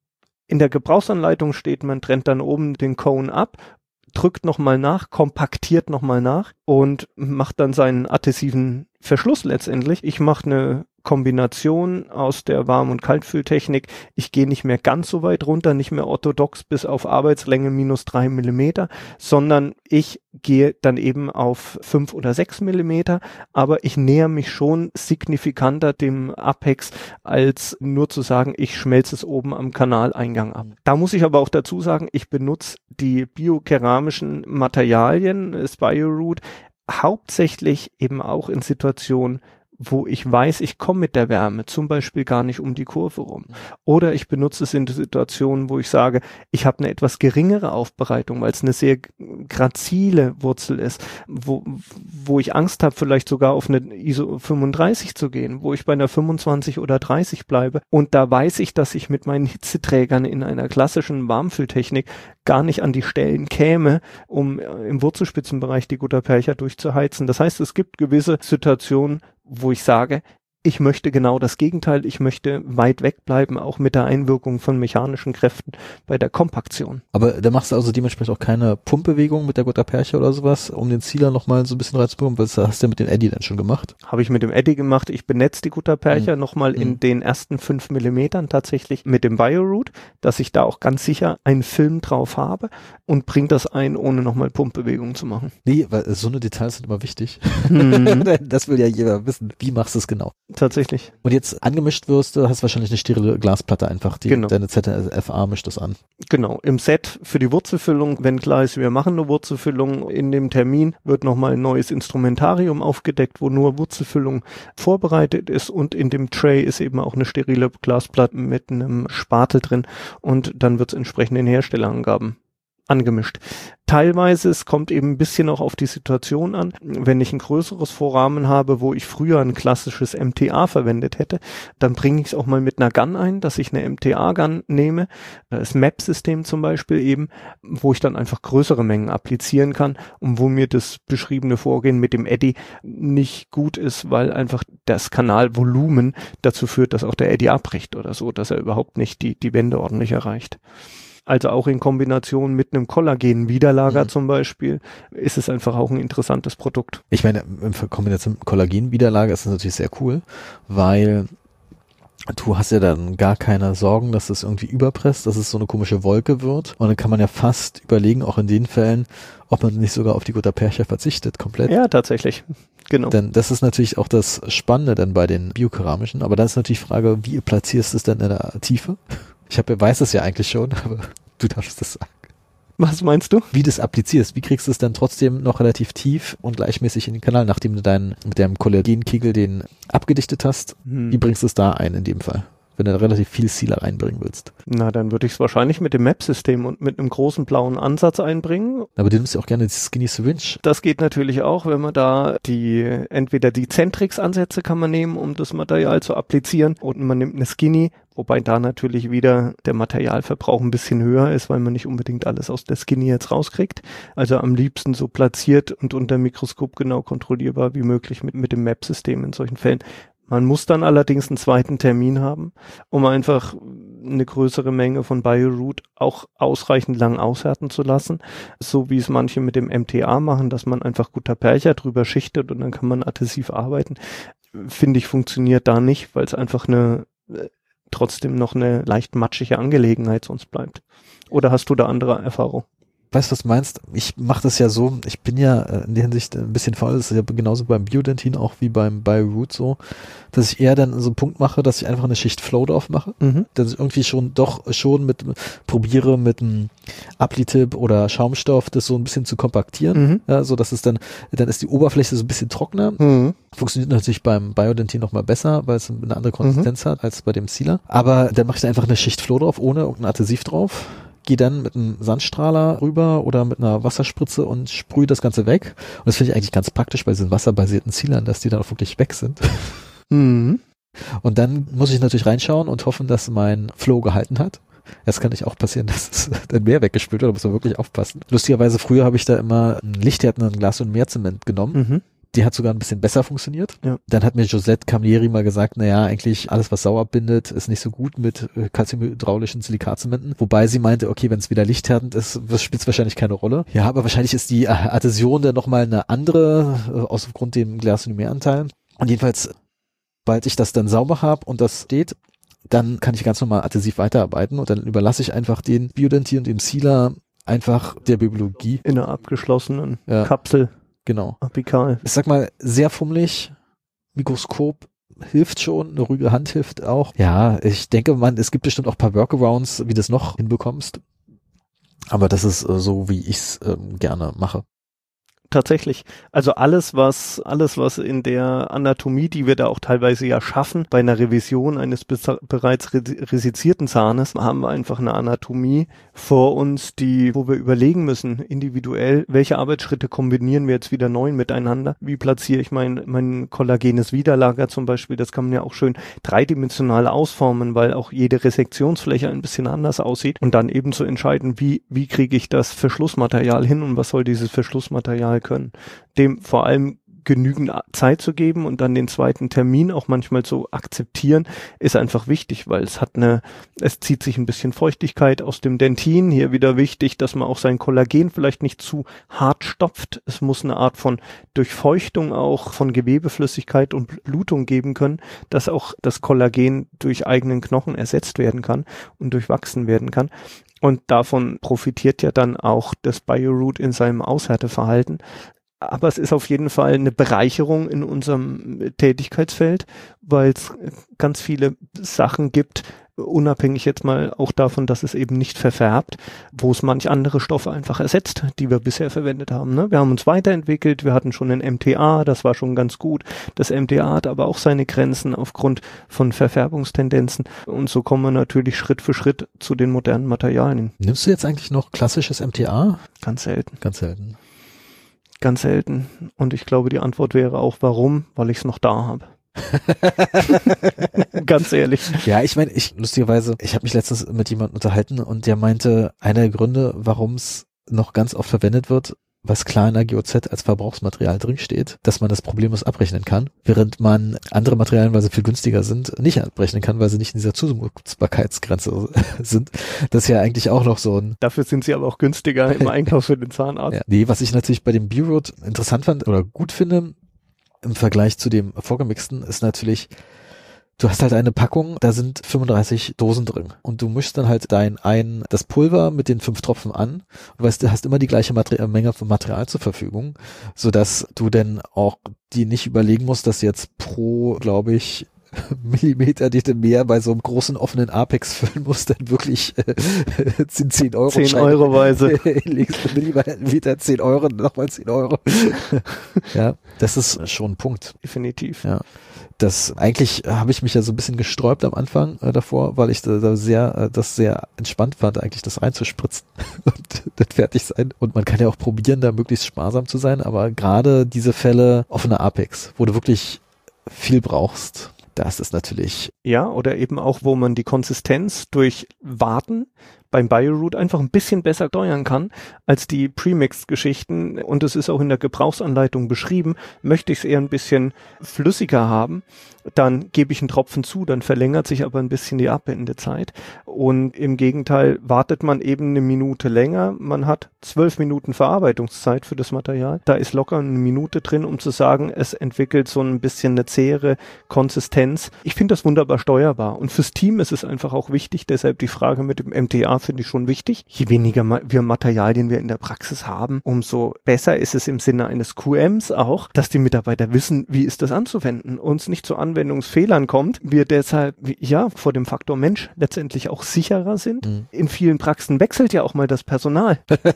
in der Gebrauchsanleitung steht, man trennt dann oben den Cone ab, drückt nochmal nach, kompaktiert nochmal nach und macht dann seinen adhesiven Verschluss letztendlich. Ich mache eine Kombination aus der Warm- und Kaltfülltechnik. Ich gehe nicht mehr ganz so weit runter, nicht mehr orthodox bis auf Arbeitslänge minus drei Millimeter, sondern ich gehe dann eben auf fünf oder sechs Millimeter, aber ich näher mich schon signifikanter dem Apex, als nur zu sagen, ich schmelze es oben am Kanaleingang ab. Da muss ich aber auch dazu sagen, ich benutze die biokeramischen Materialien, das BioRoot, hauptsächlich eben auch in Situationen, wo ich weiß, ich komme mit der Wärme zum Beispiel gar nicht um die Kurve rum. Oder ich benutze es in Situationen, wo ich sage, ich habe eine etwas geringere Aufbereitung, weil es eine sehr grazile Wurzel ist, wo, wo ich Angst habe, vielleicht sogar auf eine I S O fünfunddreißig zu gehen, wo ich bei einer fünfundzwanzig oder dreißig bleibe. Und da weiß ich, dass ich mit meinen Hitzeträgern in einer klassischen Warmfülltechnik gar nicht an die Stellen käme, um im Wurzelspitzenbereich die Gutta-Percha durchzuheizen. Das heißt, es gibt gewisse Situationen, wo ich sage, ich möchte genau das Gegenteil, ich möchte weit weg bleiben, auch mit der Einwirkung von mechanischen Kräften bei der Kompaktion. Aber da machst du also dementsprechend auch keine Pumpbewegung mit der Gutta-Percha oder sowas, um den Sealer nochmal so ein bisschen reinzubekommen, weil das hast du ja mit dem Eddy dann schon gemacht. Habe ich mit dem Eddy gemacht. Ich benetze die Gutta-Percha mhm. nochmal in mhm. den ersten fünf Millimetern tatsächlich mit dem Bioroot, dass ich da auch ganz sicher einen Film drauf habe und bringe das ein, ohne nochmal Pumpbewegungen zu machen. Nee, weil so eine Details sind immer wichtig. Mhm. Das will ja jeder wissen. Wie machst du es genau? Tatsächlich. Und jetzt angemischt wirst du, hast wahrscheinlich eine sterile Glasplatte einfach, die genau. deine Z F A mischt das an. Genau, im Set für die Wurzelfüllung, wenn klar ist, wir machen eine Wurzelfüllung, in dem Termin wird nochmal ein neues Instrumentarium aufgedeckt, wo nur Wurzelfüllung vorbereitet ist und in dem Tray ist eben auch eine sterile Glasplatte mit einem Spatel drin und dann wird es entsprechend in Herstellerangaben angemischt. Teilweise, es kommt eben ein bisschen auch auf die Situation an, wenn ich ein größeres Vorrahmen habe, wo ich früher ein klassisches M T A verwendet hätte, dann bringe ich es auch mal mit einer Gun ein, dass ich eine M T A-Gun nehme, das M A P-System zum Beispiel eben, wo ich dann einfach größere Mengen applizieren kann und wo mir das beschriebene Vorgehen mit dem Eddy nicht gut ist, weil einfach das Kanalvolumen dazu führt, dass auch der Eddy abbricht oder so, dass er überhaupt nicht die, die Wände ordentlich erreicht. Also auch in Kombination mit einem Kollagenwiderlager mhm. zum Beispiel, ist es einfach auch ein interessantes Produkt. Ich meine, in Kombination mit Kollagenwiderlager ist das natürlich sehr cool, weil du hast ja dann gar keine Sorgen, dass es irgendwie überpresst, dass es so eine komische Wolke wird. Und dann kann man ja fast überlegen, auch in den Fällen, ob man nicht sogar auf die Gutta-Percha verzichtet, komplett. Ja, tatsächlich. Genau. Denn das ist natürlich auch das Spannende dann bei den biokeramischen. Aber dann ist natürlich die Frage, wie platzierst du es denn in der Tiefe? Ich hab, weiß es ja eigentlich schon, aber du darfst das sagen. Was meinst du? Wie du es applizierst. Wie kriegst du es dann trotzdem noch relativ tief und gleichmäßig in den Kanal, nachdem du deinen mit deinem Kollagenkegel den abgedichtet hast? Hm. Wie bringst du es da ein in dem Fall? Wenn du relativ viel Sealer reinbringen willst. Na, dann würde ich es wahrscheinlich mit dem M A P-System und mit einem großen blauen Ansatz einbringen. Aber du nimmst ja auch gerne die Skinny Syringe. Das geht natürlich auch, wenn man da die, entweder die Centrix-Ansätze kann man nehmen, um das Material zu applizieren, und man nimmt eine Skinny, wobei da natürlich wieder der Materialverbrauch ein bisschen höher ist, weil man nicht unbedingt alles aus der Skinny jetzt rauskriegt. Also am liebsten so platziert und unter Mikroskop genau kontrollierbar wie möglich mit, mit dem M A P-System in solchen Fällen. Man muss dann allerdings einen zweiten Termin haben, um einfach eine größere Menge von Bioroot auch ausreichend lang aushärten zu lassen, so wie es manche mit dem M T A machen, dass man einfach Gutta-Percha drüber schichtet und dann kann man adhesiv arbeiten. Finde ich, funktioniert da nicht, weil es einfach eine trotzdem noch eine leicht matschige Angelegenheit sonst bleibt. Oder hast du da andere Erfahrung? Weißt du, was du meinst? Ich mache das ja so, ich bin ja in der Hinsicht ein bisschen faul, das ist ja genauso beim Biodentin auch wie beim Bioroot so, dass ich eher dann so einen Punkt mache, dass ich einfach eine Schicht Flow drauf mache, mhm. dass ich irgendwie schon doch schon mit probiere mit einem Applitip oder Schaumstoff das so ein bisschen zu kompaktieren, mhm. ja, so dass es dann, dann ist die Oberfläche so ein bisschen trockener, mhm. funktioniert natürlich beim Biodentin nochmal besser, weil es eine andere Konsistenz mhm. hat als bei dem Sealer, aber dann mache ich da einfach eine Schicht Flow drauf, ohne irgendein Adhesiv drauf. Gehe dann mit einem Sandstrahler rüber oder mit einer Wasserspritze und sprühe das Ganze weg. Und das finde ich eigentlich ganz praktisch bei diesen wasserbasierten Sealern, dass die dann auch wirklich weg sind. Mhm. Und dann muss ich natürlich reinschauen und hoffen, dass mein Flow gehalten hat. Es kann nicht auch passieren, dass es dann mehr weggespült wird, da muss man wirklich aufpassen. Lustigerweise, früher habe ich da immer einen lichthärtenden Glas und Meerzement genommen. Mhm. Die hat sogar ein bisschen besser funktioniert. Ja. Dann hat mir Josette Camilleri mal gesagt, naja, eigentlich alles, was sauer bindet, ist nicht so gut mit äh, calciumhydraulischen Silikatzementen. Wobei sie meinte, okay, wenn es wieder lichthärtend ist, spielt es wahrscheinlich keine Rolle. Ja, aber wahrscheinlich ist die Adhäsion dann nochmal eine andere, äh, aus Grund dem Glasonymeranteil. Und jedenfalls, sobald ich das dann sauber habe und das steht, dann kann ich ganz normal adhesiv weiterarbeiten und dann überlasse ich einfach den Biodentin und dem Sealer einfach der Biologie. In einer abgeschlossenen ja. Kapsel. Genau. Apikal. Ich sag mal, sehr fummelig. Mikroskop hilft schon, eine ruhige Hand hilft auch. Ja, ich denke, man, es gibt bestimmt auch ein paar Workarounds, wie du das noch hinbekommst. Aber das ist äh, so, wie ich es ähm, gerne mache. tatsächlich. Also alles, was, alles, was in der Anatomie, die wir da auch teilweise ja schaffen, bei einer Revision eines be- bereits re- resizierten Zahnes, haben wir einfach eine Anatomie vor uns, die, wo wir überlegen müssen, individuell, welche Arbeitsschritte kombinieren wir jetzt wieder neu miteinander? Wie platziere ich mein, mein kollagenes Widerlager zum Beispiel? Das kann man ja auch schön dreidimensional ausformen, weil auch jede Resektionsfläche ein bisschen anders aussieht und dann eben zu entscheiden, wie, wie kriege ich das Verschlussmaterial hin und was soll dieses Verschlussmaterial können? Dem vor allem genügend Zeit zu geben und dann den zweiten Termin auch manchmal zu akzeptieren, ist einfach wichtig, weil es hat eine, es zieht sich ein bisschen Feuchtigkeit aus dem Dentin. Hier wieder wichtig, dass man auch sein Kollagen vielleicht nicht zu hart stopft. Es muss eine Art von Durchfeuchtung auch von Gewebeflüssigkeit und Blutung geben können, dass auch das Kollagen durch eigenen Knochen ersetzt werden kann und durchwachsen werden kann. Und davon profitiert ja dann auch das Bioroot in seinem Aushärteverhalten. Aber es ist auf jeden Fall eine Bereicherung in unserem Tätigkeitsfeld, weil es ganz viele Sachen gibt, unabhängig jetzt mal auch davon, dass es eben nicht verfärbt, wo es manch andere Stoffe einfach ersetzt, die wir bisher verwendet haben. Ne? Wir haben uns weiterentwickelt, wir hatten schon ein M T A, das war schon ganz gut. Das M T A hat aber auch seine Grenzen aufgrund von Verfärbungstendenzen und so kommen wir natürlich Schritt für Schritt zu den modernen Materialien. Nimmst du jetzt eigentlich noch klassisches M T A? Ganz selten. Ganz selten. Ganz selten. Und ich glaube, die Antwort wäre auch, warum? Weil ich es noch da habe. Ganz ehrlich. Ja, ich meine, ich lustigerweise, ich habe mich letztens mit jemandem unterhalten und der meinte, einer der Gründe, warum es noch ganz oft verwendet wird, was klar in der G O Z als Verbrauchsmaterial drinsteht, dass man das problemlos abrechnen kann, während man andere Materialien, weil sie viel günstiger sind, nicht abrechnen kann, weil sie nicht in dieser Zumutzbarkeitsgrenze sind. Das ist ja eigentlich auch noch so ein... Dafür sind sie aber auch günstiger im Einkauf für den Zahnarzt. Ja. Nee, was ich natürlich bei dem Bioroot interessant fand oder gut finde, im Vergleich zu dem vorgemixten, ist natürlich, du hast halt eine Packung, da sind fünfunddreißig Dosen drin und du mischst dann halt dein ein, das Pulver mit den fünf Tropfen an und weißt, du hast immer die gleiche Mater- Menge von Material zur Verfügung, sodass du dann auch die nicht überlegen musst, dass jetzt pro, glaube ich, Millimeter, die du mehr bei so einem großen offenen Apex füllen musst, dann wirklich äh, zehn Euro zehn Euro weise. Legst du Millimeter zehn Euro, nochmal zehn Euro. Ja, das ist schon ein Punkt. Definitiv. Ja. Das, eigentlich habe ich mich ja so ein bisschen gesträubt am Anfang äh, davor, weil ich da, da sehr, äh, das sehr entspannt fand, eigentlich das reinzuspritzen und dann fertig sein. Und man kann ja auch probieren, da möglichst sparsam zu sein, aber gerade diese Fälle offener Apex, wo du wirklich viel brauchst, da ist es natürlich. Ja, oder eben auch, wo man die Konsistenz durch Warten beim Bioroot einfach ein bisschen besser steuern kann als die Premixed-Geschichten. Und es ist auch in der Gebrauchsanleitung beschrieben, möchte ich es eher ein bisschen flüssiger haben, dann gebe ich einen Tropfen zu, dann verlängert sich aber ein bisschen die Abwendezeit. Und im Gegenteil wartet man eben eine Minute länger. Man hat zwölf Minuten Verarbeitungszeit für das Material. Da ist locker eine Minute drin, um zu sagen, es entwickelt so ein bisschen eine zähere Konsistenz. Ich finde das wunderbar steuerbar. Und fürs Team ist es einfach auch wichtig, deshalb die Frage mit dem M T A finde ich schon wichtig. Je weniger ma- wir Materialien wir in der Praxis haben, umso besser ist es im Sinne eines Q Ms auch, dass die Mitarbeiter wissen, wie ist das anzuwenden, uns nicht zu Anwendungsfehlern kommt, wir deshalb, ja, vor dem Faktor Mensch letztendlich auch sicherer sind. Mhm. In vielen Praxen wechselt ja auch mal das Personal.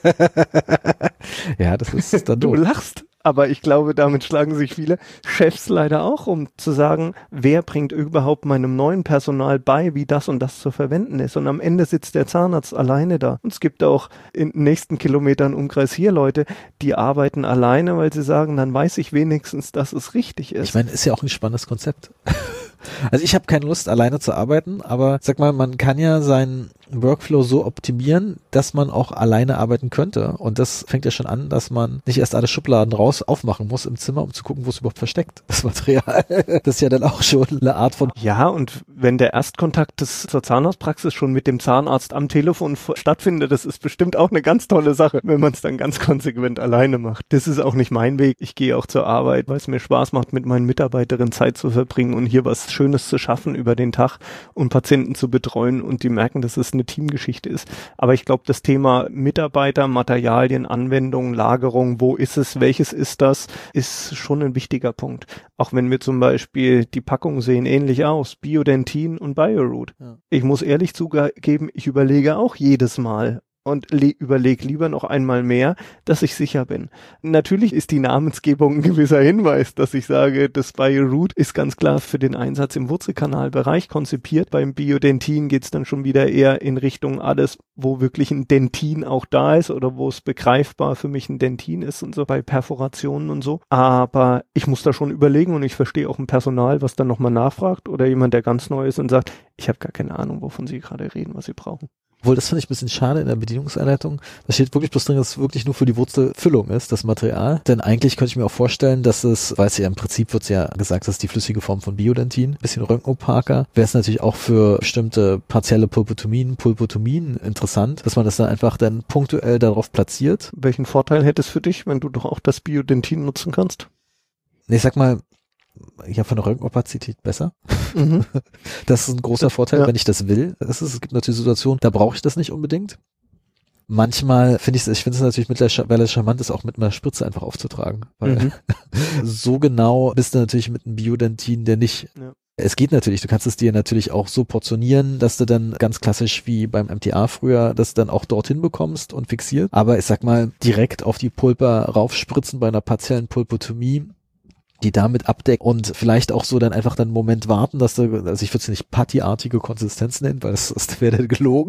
Ja, das ist dann Du doof. lachst. Aber ich glaube, damit schlagen sich viele Chefs leider auch, um zu sagen, wer bringt überhaupt meinem neuen Personal bei, wie das und das zu verwenden ist. Und am Ende sitzt der Zahnarzt alleine da. Und es gibt auch in den nächsten Kilometern Umkreis hier Leute, die arbeiten alleine, weil sie sagen, dann weiß ich wenigstens, dass es richtig ist. Ich meine, ist ja auch ein spannendes Konzept. Also ich habe keine Lust, alleine zu arbeiten, aber sag mal, man kann ja seinen Workflow so optimieren, dass man auch alleine arbeiten könnte. Und das fängt ja schon an, dass man nicht erst alle Schubladen raus aufmachen muss im Zimmer, um zu gucken, wo es überhaupt versteckt, das Material. Das ist ja dann auch schon eine Art von... Ja, und wenn der Erstkontakt des, zur Zahnarztpraxis schon mit dem Zahnarzt am Telefon f- stattfindet, das ist bestimmt auch eine ganz tolle Sache, wenn man es dann ganz konsequent alleine macht. Das ist auch nicht mein Weg. Ich gehe auch zur Arbeit, weil es mir Spaß macht, mit meinen Mitarbeiterinnen Zeit zu verbringen und hier was Schönes zu schaffen über den Tag und Patienten zu betreuen und die merken, dass es eine Teamgeschichte ist. Aber ich glaube, das Thema Mitarbeiter, Materialien, Anwendungen, Lagerung, wo ist es, welches ist das, ist schon ein wichtiger Punkt. Auch wenn wir zum Beispiel, die Packungen sehen ähnlich aus, Biodentin und Bioroot. Ja. Ich muss ehrlich zugeben, ich überlege auch jedes Mal, und le- überleg lieber noch einmal mehr, dass ich sicher bin. Natürlich ist die Namensgebung ein gewisser Hinweis, dass ich sage, das BioRoot ist ganz klar für den Einsatz im Wurzelkanalbereich konzipiert. Beim Biodentin geht's dann schon wieder eher in Richtung alles, wo wirklich ein Dentin auch da ist oder wo es begreifbar für mich ein Dentin ist und so, bei Perforationen und so. Aber ich muss da schon überlegen und ich verstehe auch ein Personal, was dann nochmal nachfragt oder jemand, der ganz neu ist und sagt, ich habe gar keine Ahnung, wovon Sie gerade reden, was Sie brauchen. Obwohl, das finde ich ein bisschen schade in der Bedienungsanleitung. Da steht wirklich bloß drin, dass es wirklich nur für die Wurzelfüllung ist, das Material. Denn eigentlich könnte ich mir auch vorstellen, dass es, weil es ja im Prinzip wird ja gesagt, das ist die flüssige Form von Biodentin, ein bisschen röntgenopaker, wäre es natürlich auch für bestimmte partielle Pulpotomien, Pulpotomien interessant, dass man das dann einfach dann punktuell darauf platziert. Welchen Vorteil hätte es für dich, wenn du doch auch das Biodentin nutzen kannst? Nee, ich sag mal, ja, von der Röntgenopazität besser. Mhm. Das ist ein großer Vorteil, ja. wenn ich das will. Es, ist, es gibt natürlich Situationen, da brauche ich das nicht unbedingt. Manchmal finde ich es, ich finde es natürlich mittlerweile charmant, ist auch mit einer Spritze einfach aufzutragen. Weil Mhm. so genau bist du natürlich mit einem Biodentin, der nicht. Ja. Es geht natürlich, du kannst es dir natürlich auch so portionieren, dass du dann ganz klassisch wie beim M T A früher das dann auch dorthin bekommst und fixiert. Aber ich sag mal, direkt auf die Pulpa raufspritzen bei einer partiellen Pulpotomie, die damit abdeckt und vielleicht auch so dann einfach dann einen Moment warten, dass du, also ich würde es nicht Patty-artige Konsistenz nennen, weil das, das wäre dann gelogen.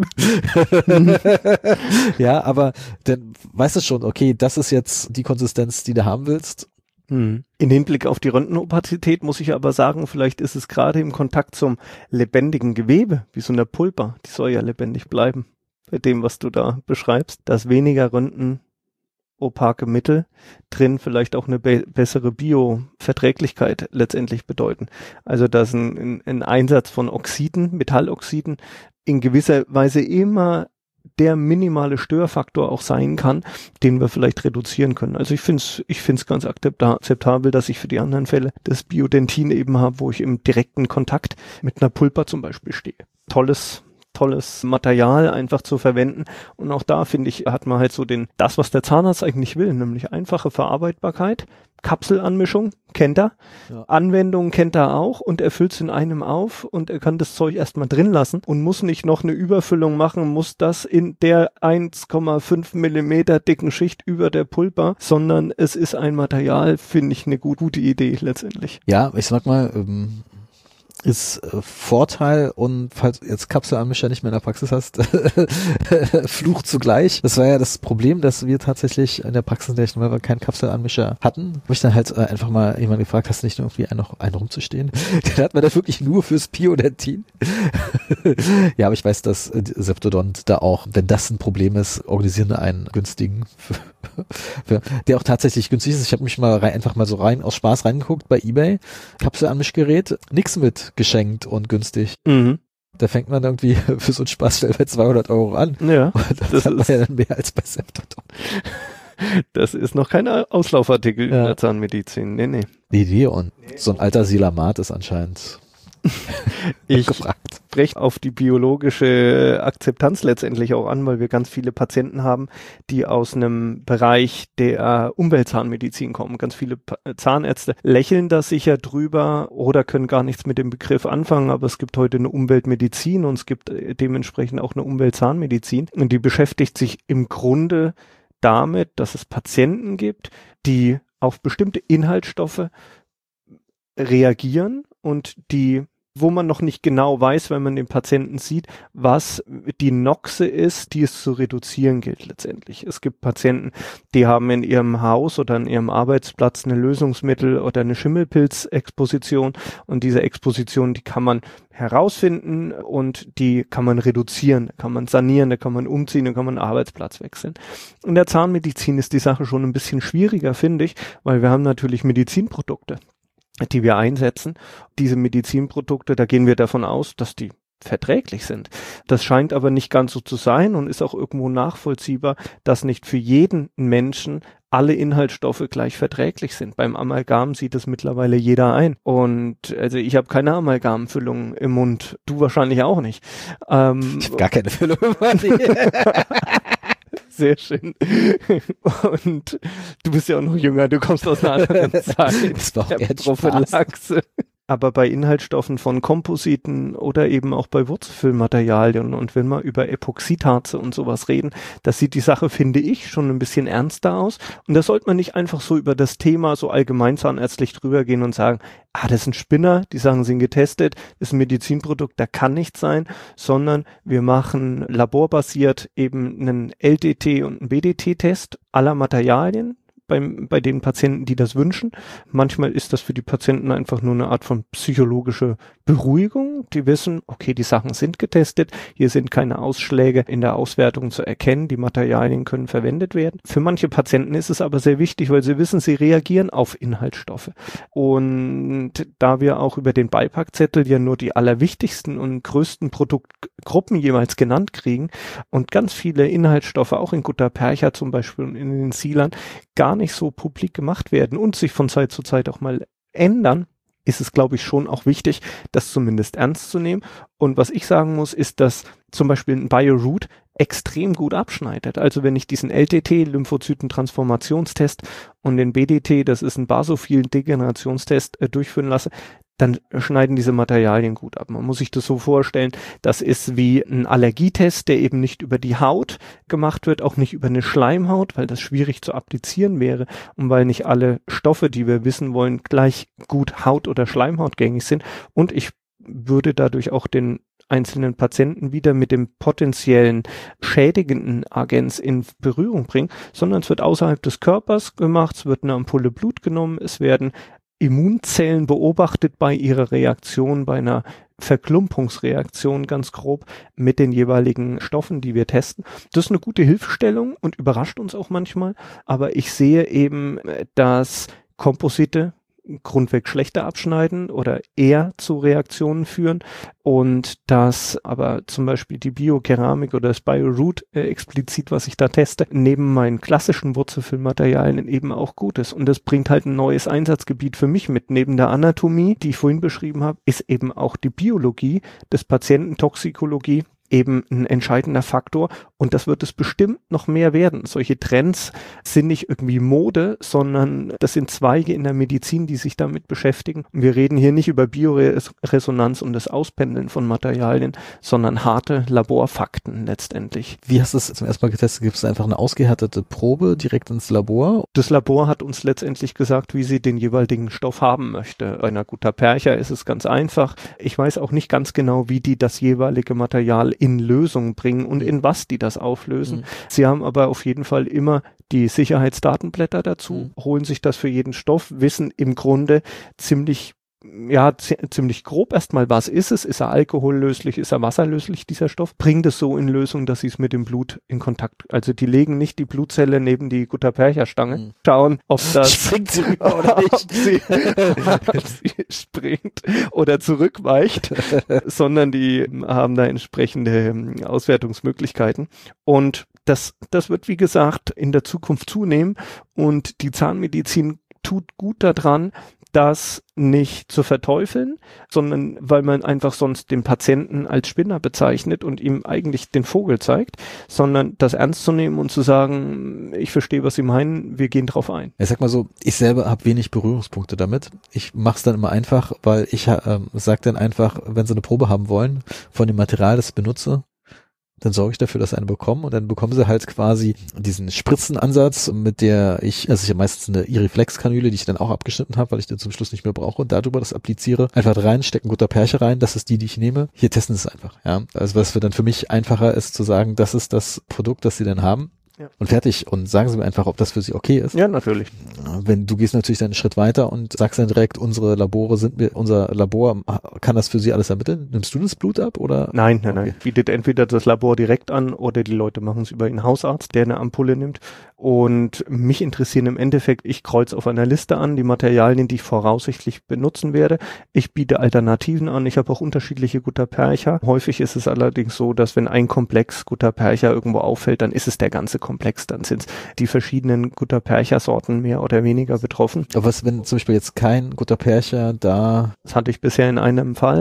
Ja, aber dann weißt du schon, okay, das ist jetzt die Konsistenz, die du haben willst. Hm. In Hinblick auf die Röntgenopazität muss ich aber sagen, vielleicht ist es gerade im Kontakt zum lebendigen Gewebe, wie so eine Pulpa, die soll ja lebendig bleiben, bei dem, was du da beschreibst, dass weniger Röntgen opake Mittel drin vielleicht auch eine be- bessere Bioverträglichkeit letztendlich bedeuten. Also dass ein, ein Einsatz von Oxiden, Metalloxiden in gewisser Weise immer der minimale Störfaktor auch sein kann, den wir vielleicht reduzieren können. Also ich finde es ich find's ganz akzeptabel, dass ich für die anderen Fälle das Biodentin eben habe, wo ich im direkten Kontakt mit einer Pulpa zum Beispiel stehe. Tolles tolles Material einfach zu verwenden. Und auch da, finde ich, hat man halt so den, das, was der Zahnarzt eigentlich will, nämlich einfache Verarbeitbarkeit, Kapselanmischung, kennt er, ja. Anwendungen kennt er auch und er füllt es in einem auf und er kann das Zeug erstmal drin lassen und muss nicht noch eine Überfüllung machen, muss das in der eins Komma fünf Millimeter dicken Schicht über der Pulpa, sondern es ist ein Material, finde ich, eine gut, gute Idee letztendlich. Ja, ich sag mal, ähm ist äh, Vorteil und falls jetzt Kapselanmischer nicht mehr in der Praxis hast, Fluch zugleich. Das war ja das Problem, dass wir tatsächlich in der Praxis, in der ich normal keinen Kapselanmischer hatten, habe ich dann halt äh, einfach mal jemand gefragt, hast du nicht irgendwie einen, noch einen rumzustehen? Den hat man da wirklich nur fürs Biodentin. Ja, aber ich weiß, dass äh, Septodont da auch, wenn das ein Problem ist, organisieren einen günstigen, für, für, der auch tatsächlich günstig ist. Ich habe mich mal rein, einfach mal so rein aus Spaß reingeguckt bei eBay, Kapselanmischgerät, nix mit geschenkt und günstig. Mhm. Da fängt man irgendwie für so einen Spaß bei zweihundert Euro an. Ja. Und das, das hat man ja dann mehr als bei Septodont. Das ist noch kein Auslaufartikel ja. in der Zahnmedizin. Nee, nee. Nee, nee, und so ein alter Silamat ist anscheinend ich gefragt. spreche auf die biologische Akzeptanz letztendlich auch an, weil wir ganz viele Patienten haben, die aus einem Bereich der Umweltzahnmedizin kommen. Ganz viele Zahnärzte lächeln da sicher drüber oder können gar nichts mit dem Begriff anfangen, aber es gibt heute eine Umweltmedizin und es gibt dementsprechend auch eine Umweltzahnmedizin und die beschäftigt sich im Grunde damit, dass es Patienten gibt, die auf bestimmte Inhaltsstoffe reagieren und die, wo man noch nicht genau weiß, wenn man den Patienten sieht, was die Noxe ist, die es zu reduzieren gilt letztendlich. Es gibt Patienten, die haben in ihrem Haus oder an ihrem Arbeitsplatz eine Lösungsmittel oder eine Schimmelpilzexposition und diese Exposition, die kann man herausfinden und die kann man reduzieren, da kann man sanieren, da kann man umziehen, da kann man einen Arbeitsplatz wechseln. In der Zahnmedizin ist die Sache schon ein bisschen schwieriger, finde ich, weil wir haben natürlich Medizinprodukte, die wir einsetzen. Diese Medizinprodukte, da gehen wir davon aus, dass die verträglich sind. Das scheint aber nicht ganz so zu sein und ist auch irgendwo nachvollziehbar, dass nicht für jeden Menschen alle Inhaltsstoffe gleich verträglich sind. Beim Amalgam sieht es mittlerweile jeder ein. Und also ich habe keine Amalgamfüllung im Mund. Du wahrscheinlich auch nicht. Ähm, ich habe gar keine Füllung im Mund. Sehr schön. Und du bist ja auch noch jünger, du kommst aus einer anderen Zeit. Das war auch der Prophylaxe. aber bei Inhaltsstoffen von Kompositen oder eben auch bei Wurzelfüllmaterialien und wenn wir über Epoxidharze und sowas reden, das sieht die Sache, finde ich, schon ein bisschen ernster aus und da sollte man nicht einfach so über das Thema so allgemein zahnärztlich drüber gehen und sagen, ah, das ist ein Spinner, die Sachen sind getestet, ist ein Medizinprodukt, da kann nichts sein, sondern wir machen laborbasiert eben einen L D T und einen B D T-Test aller Materialien, beim, bei den Patienten, die das wünschen. Manchmal ist das für die Patienten einfach nur eine Art von psychologische Beruhigung. Die wissen, okay, die Sachen sind getestet, hier sind keine Ausschläge in der Auswertung zu erkennen, die Materialien können verwendet werden. Für manche Patienten ist es aber sehr wichtig, weil sie wissen, sie reagieren auf Inhaltsstoffe. Und da wir auch über den Beipackzettel ja nur die allerwichtigsten und größten Produktgruppen jeweils genannt kriegen und ganz viele Inhaltsstoffe, auch in Gutta-Percha zum Beispiel und in den Sealern, gar nicht so publik gemacht werden und sich von Zeit zu Zeit auch mal ändern, ist es, glaube ich, schon auch wichtig, das zumindest ernst zu nehmen. Und was ich sagen muss, ist, dass zum Beispiel ein BioRoot extrem gut abschneidet. Also wenn ich diesen L T T, Lymphozyten-Transformationstest und den B D T, das ist ein Basophilen-Degenerationstest, äh, durchführen lasse, dann schneiden diese Materialien gut ab. Man muss sich das so vorstellen, das ist wie ein Allergietest, der eben nicht über die Haut gemacht wird, auch nicht über eine Schleimhaut, weil das schwierig zu applizieren wäre und weil nicht alle Stoffe, die wir wissen wollen, gleich gut haut- oder schleimhautgängig sind. Und ich würde dadurch auch den einzelnen Patienten wieder mit dem potenziellen schädigenden Agens in Berührung bringen, sondern es wird außerhalb des Körpers gemacht, es wird eine Ampulle Blut genommen, es werden Immunzellen beobachtet bei ihrer Reaktion, bei einer Verklumpungsreaktion ganz grob mit den jeweiligen Stoffen, die wir testen. Das ist eine gute Hilfestellung und überrascht uns auch manchmal, aber ich sehe eben, dass Komposite grundweg schlechter abschneiden oder eher zu Reaktionen führen und dass aber zum Beispiel die Biokeramik oder das BioRoot äh, explizit, was ich da teste, neben meinen klassischen Wurzelfüllmaterialien eben auch gut ist und das bringt halt ein neues Einsatzgebiet für mich mit. Neben der Anatomie, die ich vorhin beschrieben habe, ist eben auch die Biologie des Patienten, Toxikologie eben ein entscheidender Faktor und das wird es bestimmt noch mehr werden. Solche Trends sind nicht irgendwie Mode, sondern das sind Zweige in der Medizin, die sich damit beschäftigen. Und wir reden hier nicht über Bioresonanz und das Auspendeln von Materialien, sondern harte Laborfakten letztendlich. Wie hast du es zum ersten Mal getestet? Gibt es einfach eine ausgehärtete Probe direkt ins Labor? Das Labor hat uns letztendlich gesagt, wie sie den jeweiligen Stoff haben möchte. Bei einer Gutta-Percha ist es ganz einfach. Ich weiß auch nicht ganz genau, wie die das jeweilige Material in Lösung bringen und in was die das auflösen. Mhm. Sie haben aber auf jeden Fall immer die Sicherheitsdatenblätter dazu, mhm. holen sich das für jeden Stoff, wissen im Grunde ziemlich ja, z- ziemlich grob erstmal, was ist es? Ist er alkohollöslich? Ist er wasserlöslich, dieser Stoff? Bringt es so in Lösung, dass sie es mit dem Blut in Kontakt, also die legen nicht die Blutzelle neben die Gutta-Percha-Stange, mhm. schauen, ob das springt sie rüber oder nicht, sie, sie springt oder zurückweicht, sondern die haben da entsprechende Auswertungsmöglichkeiten und das, das wird, wie gesagt, in der Zukunft zunehmen und die Zahnmedizin tut gut daran, das nicht zu verteufeln, sondern weil man einfach sonst den Patienten als Spinner bezeichnet und ihm eigentlich den Vogel zeigt, sondern das ernst zu nehmen und zu sagen, ich verstehe, was Sie meinen, wir gehen drauf ein. Ich sag mal so, ich selber habe wenig Berührungspunkte damit. Ich mache es dann immer einfach, weil ich äh, sage dann einfach, wenn Sie eine Probe haben wollen von dem Material, das ich benutze, dann sorge ich dafür, dass sie eine bekommen und dann bekommen sie halt quasi diesen Spritzenansatz, mit der ich, also ich habe meistens eine Iriflex-Kanüle, die ich dann auch abgeschnitten habe, weil ich den zum Schluss nicht mehr brauche und darüber das appliziere, einfach rein, stecken Gutta-Percha rein, das ist die, die ich nehme. Hier testen sie es einfach, ja. Also was für dann für mich einfacher ist zu sagen, das ist das Produkt, das sie dann haben. Ja. Und fertig. Und sagen Sie mir einfach, ob das für Sie okay ist. Ja, natürlich. Wenn du gehst natürlich dann einen Schritt weiter und sagst dann direkt, unsere Labore sind wir, unser Labor kann das für Sie alles ermitteln. Nimmst du das Blut ab oder? Nein, nein, okay. nein. Bietet entweder das Labor direkt an oder die Leute machen es über einen Hausarzt, der eine Ampulle nimmt. Und mich interessieren im Endeffekt, ich kreuze auf einer Liste an, die Materialien, die ich voraussichtlich benutzen werde. Ich biete Alternativen an. Ich habe auch unterschiedliche Gutta-Percha. Häufig ist es allerdings so, dass wenn ein Komplex Gutta-Percha irgendwo auffällt, dann ist es der ganze Komplex. Dann sind die verschiedenen Gutta-Percha-Sorten mehr oder weniger betroffen. Aber was, wenn zum Beispiel jetzt kein Gutta-Percha da... Das hatte ich bisher in einem Fall.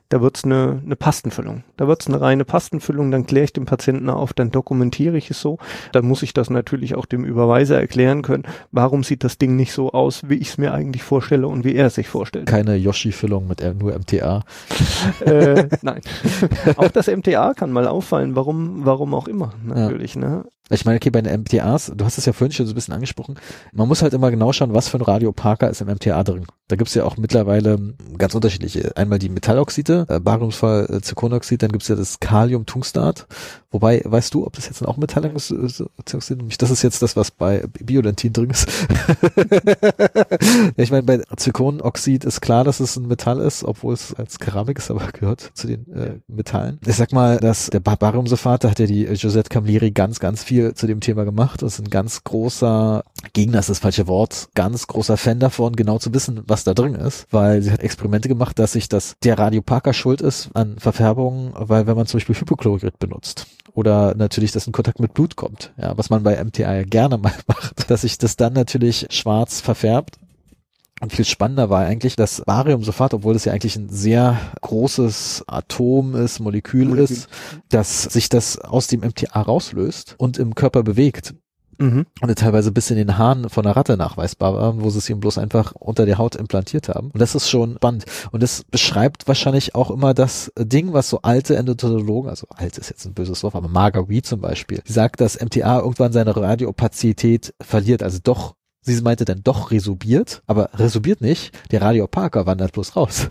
da wird's eine, eine Pastenfüllung. Da wird's eine reine Pastenfüllung, dann kläre ich dem Patienten auf, dann dokumentiere ich es so. Dann muss ich das natürlich auch dem Überweiser erklären können, warum sieht das Ding nicht so aus, wie ich es mir eigentlich vorstelle und wie er es sich vorstellt. Keine Yoshi-Füllung mit nur M T A. äh, nein. Auch das M T A kann mal auffallen, warum, warum auch immer, natürlich, ja. ne? Ich meine, okay, bei den M T As, du hast es ja vorhin schon so ein bisschen angesprochen, man muss halt immer genau schauen, was für ein Radioparker ist im M T A drin. Da gibt's ja auch mittlerweile ganz unterschiedliche. Einmal die Metalloxide, äh, Bariumschwall, äh, Zirkonoxid, dann gibt's ja das Kalium-Tungstat. Wobei, weißt du, ob das jetzt auch Metalloxid ist? Das ist jetzt das, was bei Biodentin drin ist. Ja, ich meine, bei Zirkonoxid ist klar, dass es ein Metall ist, obwohl es als Keramik ist, aber gehört zu den äh, Metallen. Ich sag mal, dass der Bariumsulfat, da hat ja die Josette Camilleri ganz, ganz viel zu dem Thema gemacht. Das ist ein ganz großer Gegner, ist das falsche Wort, ganz großer Fan davon, genau zu wissen, was da drin ist, weil sie hat Experimente gemacht, dass sich das der Radioparker schuld ist an Verfärbungen, weil wenn man zum Beispiel Hypochlorid benutzt oder natürlich das in Kontakt mit Blut kommt, ja, was man bei M T A ja gerne mal macht, dass sich das dann natürlich schwarz verfärbt. Und viel spannender war eigentlich, dass Bariumsulfat, obwohl das ja eigentlich ein sehr großes Atom ist, Molekül, Molekül. ist, dass sich das aus dem M T A rauslöst und im Körper bewegt. Mhm. Und teilweise bis in den Haaren von einer Ratte nachweisbar war, wo sie es ihm bloß einfach unter der Haut implantiert haben. Und das ist schon spannend. Und das beschreibt wahrscheinlich auch immer das Ding, was so alte Endokrnologen, also alt ist jetzt ein böses Wort, aber Marguerite zum Beispiel, die sagt, dass M T A irgendwann seine Radioopazität verliert, also doch. Sie meinte dann doch resorbiert, aber resorbiert nicht. Der Radioparker wandert bloß raus.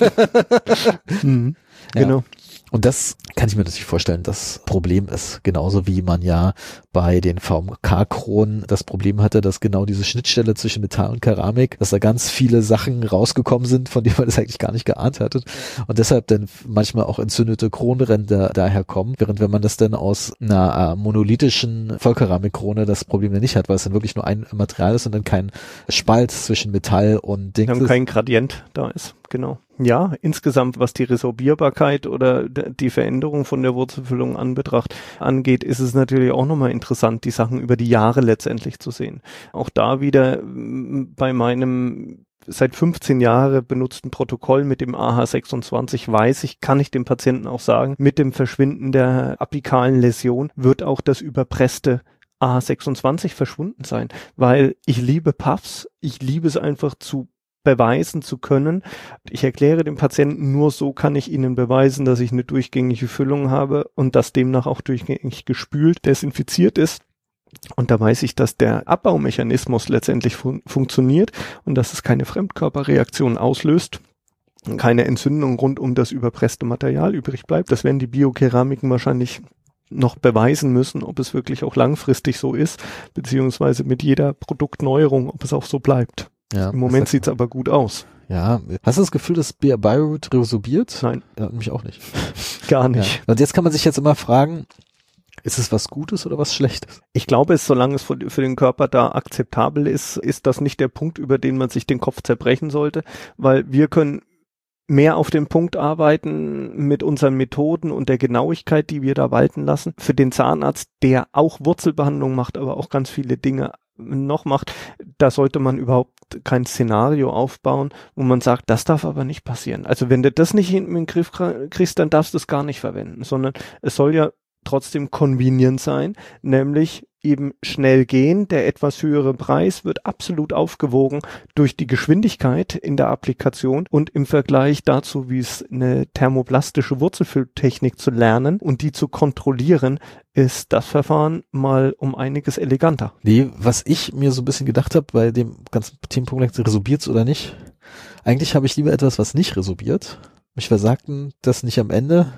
mhm, ja. Genau. Und das kann ich mir natürlich vorstellen, das Problem ist. Genauso wie man ja bei den V M K-Kronen das Problem hatte, dass genau diese Schnittstelle zwischen Metall und Keramik, dass da ganz viele Sachen rausgekommen sind, von denen man das eigentlich gar nicht geahnt hatte. Und deshalb dann manchmal auch entzündete Kronränder daher kommen. Während wenn man das dann aus einer monolithischen Vollkeramikkrone das Problem dann nicht hat, weil es dann wirklich nur ein Material ist und dann kein Spalt zwischen Metall und Ding. Dann kein Gradient da ist, genau. Ja, insgesamt, was die Resorbierbarkeit oder die Veränderung von der Wurzelfüllung anbetracht, angeht, ist es natürlich auch nochmal interessant, die Sachen über die Jahre letztendlich zu sehen. Auch da wieder bei meinem seit fünfzehn Jahren benutzten Protokoll mit dem A H sechsundzwanzig weiß ich, kann ich dem Patienten auch sagen, mit dem Verschwinden der apikalen Läsion wird auch das überpresste A H sechsundzwanzig verschwunden sein, weil ich liebe Puffs, ich liebe es einfach zu beweisen zu können. Ich erkläre dem Patienten, nur so kann ich Ihnen beweisen, dass ich eine durchgängige Füllung habe und dass demnach auch durchgängig gespült, desinfiziert ist. Und da weiß ich, dass der Abbaumechanismus letztendlich fun- funktioniert und dass es keine Fremdkörperreaktion auslöst. Keine Entzündung rund um das überpresste Material übrig bleibt. Das werden die Biokeramiken wahrscheinlich noch beweisen müssen, ob es wirklich auch langfristig so ist, beziehungsweise mit jeder Produktneuerung, ob es auch so bleibt. Ja, im Moment sieht's aber gut aus. Ja, hast du das Gefühl, dass Bioroot resorbiert? Nein. Ja, mich auch nicht. Gar nicht. Ja. Und jetzt kann man sich jetzt immer fragen, ist es was Gutes oder was Schlechtes? Ich glaube, es, solange es für, für den Körper da akzeptabel ist, ist das nicht der Punkt, über den man sich den Kopf zerbrechen sollte, weil wir können mehr auf den Punkt arbeiten mit unseren Methoden und der Genauigkeit, die wir da walten lassen. Für den Zahnarzt, der auch Wurzelbehandlung macht, aber auch ganz viele Dinge noch macht, da sollte man überhaupt kein Szenario aufbauen, wo man sagt, das darf aber nicht passieren. Also wenn du das nicht hinten in den Griff kriegst, dann darfst du es gar nicht verwenden, sondern es soll ja trotzdem convenient sein, nämlich eben schnell gehen. Der etwas höhere Preis wird absolut aufgewogen durch die Geschwindigkeit in der Applikation und im Vergleich dazu, wie es eine thermoplastische Wurzelfülltechnik zu lernen und die zu kontrollieren, ist das Verfahren mal um einiges eleganter. Nee, was ich mir so ein bisschen gedacht habe bei dem ganzen Themenpunkt, resorbiert oder nicht, eigentlich habe ich lieber etwas, was nicht resorbiert. Mich versagten das nicht am Ende.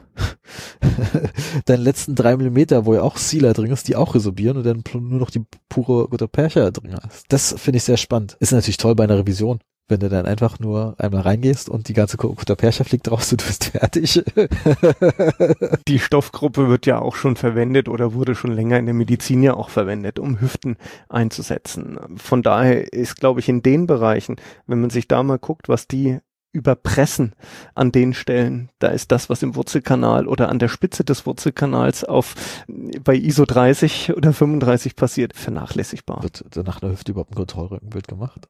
Deine letzten drei Millimeter, wo ja auch Sealer drin ist, die auch resorbieren und dann nur noch die pure Gutta Percha drin hast. Das finde ich sehr spannend. Ist natürlich toll bei einer Revision, wenn du dann einfach nur einmal reingehst und die ganze Gutta Percha fliegt raus und du bist fertig. Die Stoffgruppe wird ja auch schon verwendet oder wurde schon länger in der Medizin ja auch verwendet, um Hüften einzusetzen. Von daher ist, glaube ich, in den Bereichen, wenn man sich da mal guckt, was die überpressen an den Stellen, da ist das, was im Wurzelkanal oder an der Spitze des Wurzelkanals auf bei I S O dreißig oder fünfunddreißig passiert, vernachlässigbar. Wird nach einer Hüfte überhaupt ein Kontrollrückenbild gemacht?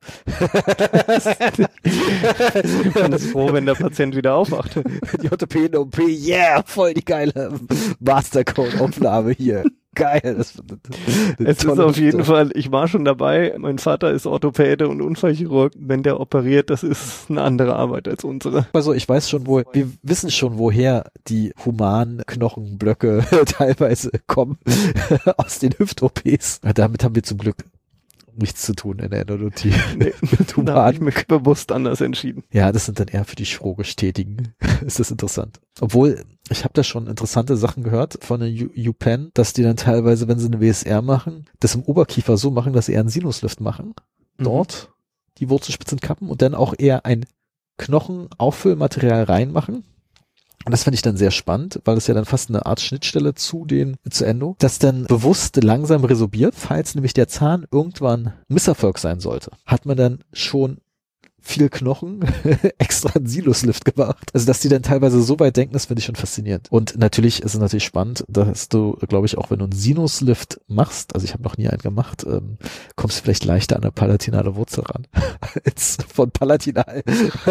Man ist froh, wenn der Patient wieder aufwacht. Die Orthopäden O P, yeah, voll die geile Mastercode-Aufnahme hier. Geil. Das, das, das es ist auf jeden Fall, ich war schon dabei, mein Vater ist Orthopäde und Unfallchirurg. Wenn der operiert, das ist eine andere Arbeit als unsere. Also ich weiß schon, wo, wir wissen schon, woher die humanen Knochenblöcke teilweise kommen aus den Hüft-O Ps. Damit haben wir zum Glück nichts zu tun in der Endodontie. Nee, da habe ich mich bewusst anders entschieden. Ja, das sind dann eher für die chirurgisch Tätigen. Das ist interessant. Obwohl, ich habe da schon interessante Sachen gehört von der UPenn, dass die dann teilweise, wenn sie eine W S R machen, das im Oberkiefer so machen, dass sie eher einen Sinuslift machen. Mhm. Dort die Wurzelspitzen kappen und dann auch eher ein Knochenauffüllmaterial reinmachen. Und das fand ich dann sehr spannend, weil es ja dann fast eine Art Schnittstelle zu den, zu Endo, das dann bewusst langsam resorbiert, falls nämlich der Zahn irgendwann Misserfolg sein sollte, hat man dann schon viel Knochen extra einen Sinuslift gemacht. Also, dass die dann teilweise so weit denken, das finde ich schon faszinierend. Und natürlich ist es natürlich spannend, dass du, glaube ich, auch wenn du einen Sinuslift machst, also ich habe noch nie einen gemacht, ähm, kommst du vielleicht leichter an eine palatinale Wurzel ran, als von palatinal.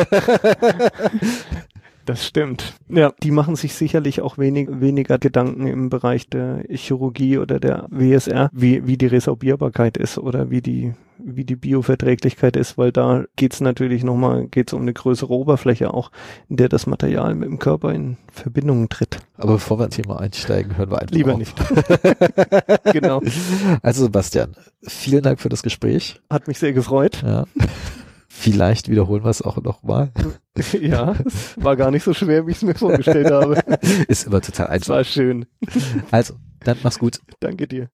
Das stimmt. Ja, die machen sich sicherlich auch wenig, weniger Gedanken im Bereich der Chirurgie oder der W S R, wie, wie die Resorbierbarkeit ist oder wie die, wie die Bioverträglichkeit ist, weil da geht's natürlich nochmal, geht's um eine größere Oberfläche auch, in der das Material mit dem Körper in Verbindung tritt. Aber bevor wir ins Thema einsteigen, hören wir einfach Lieber auf. nicht. Genau. Also Sebastian, vielen Dank für das Gespräch. Hat mich sehr gefreut. Ja. Vielleicht wiederholen wir es auch nochmal. Ja, es war gar nicht so schwer, wie ich es mir vorgestellt habe. Ist immer total einfach. Es war schön. Also, dann mach's gut. Danke dir.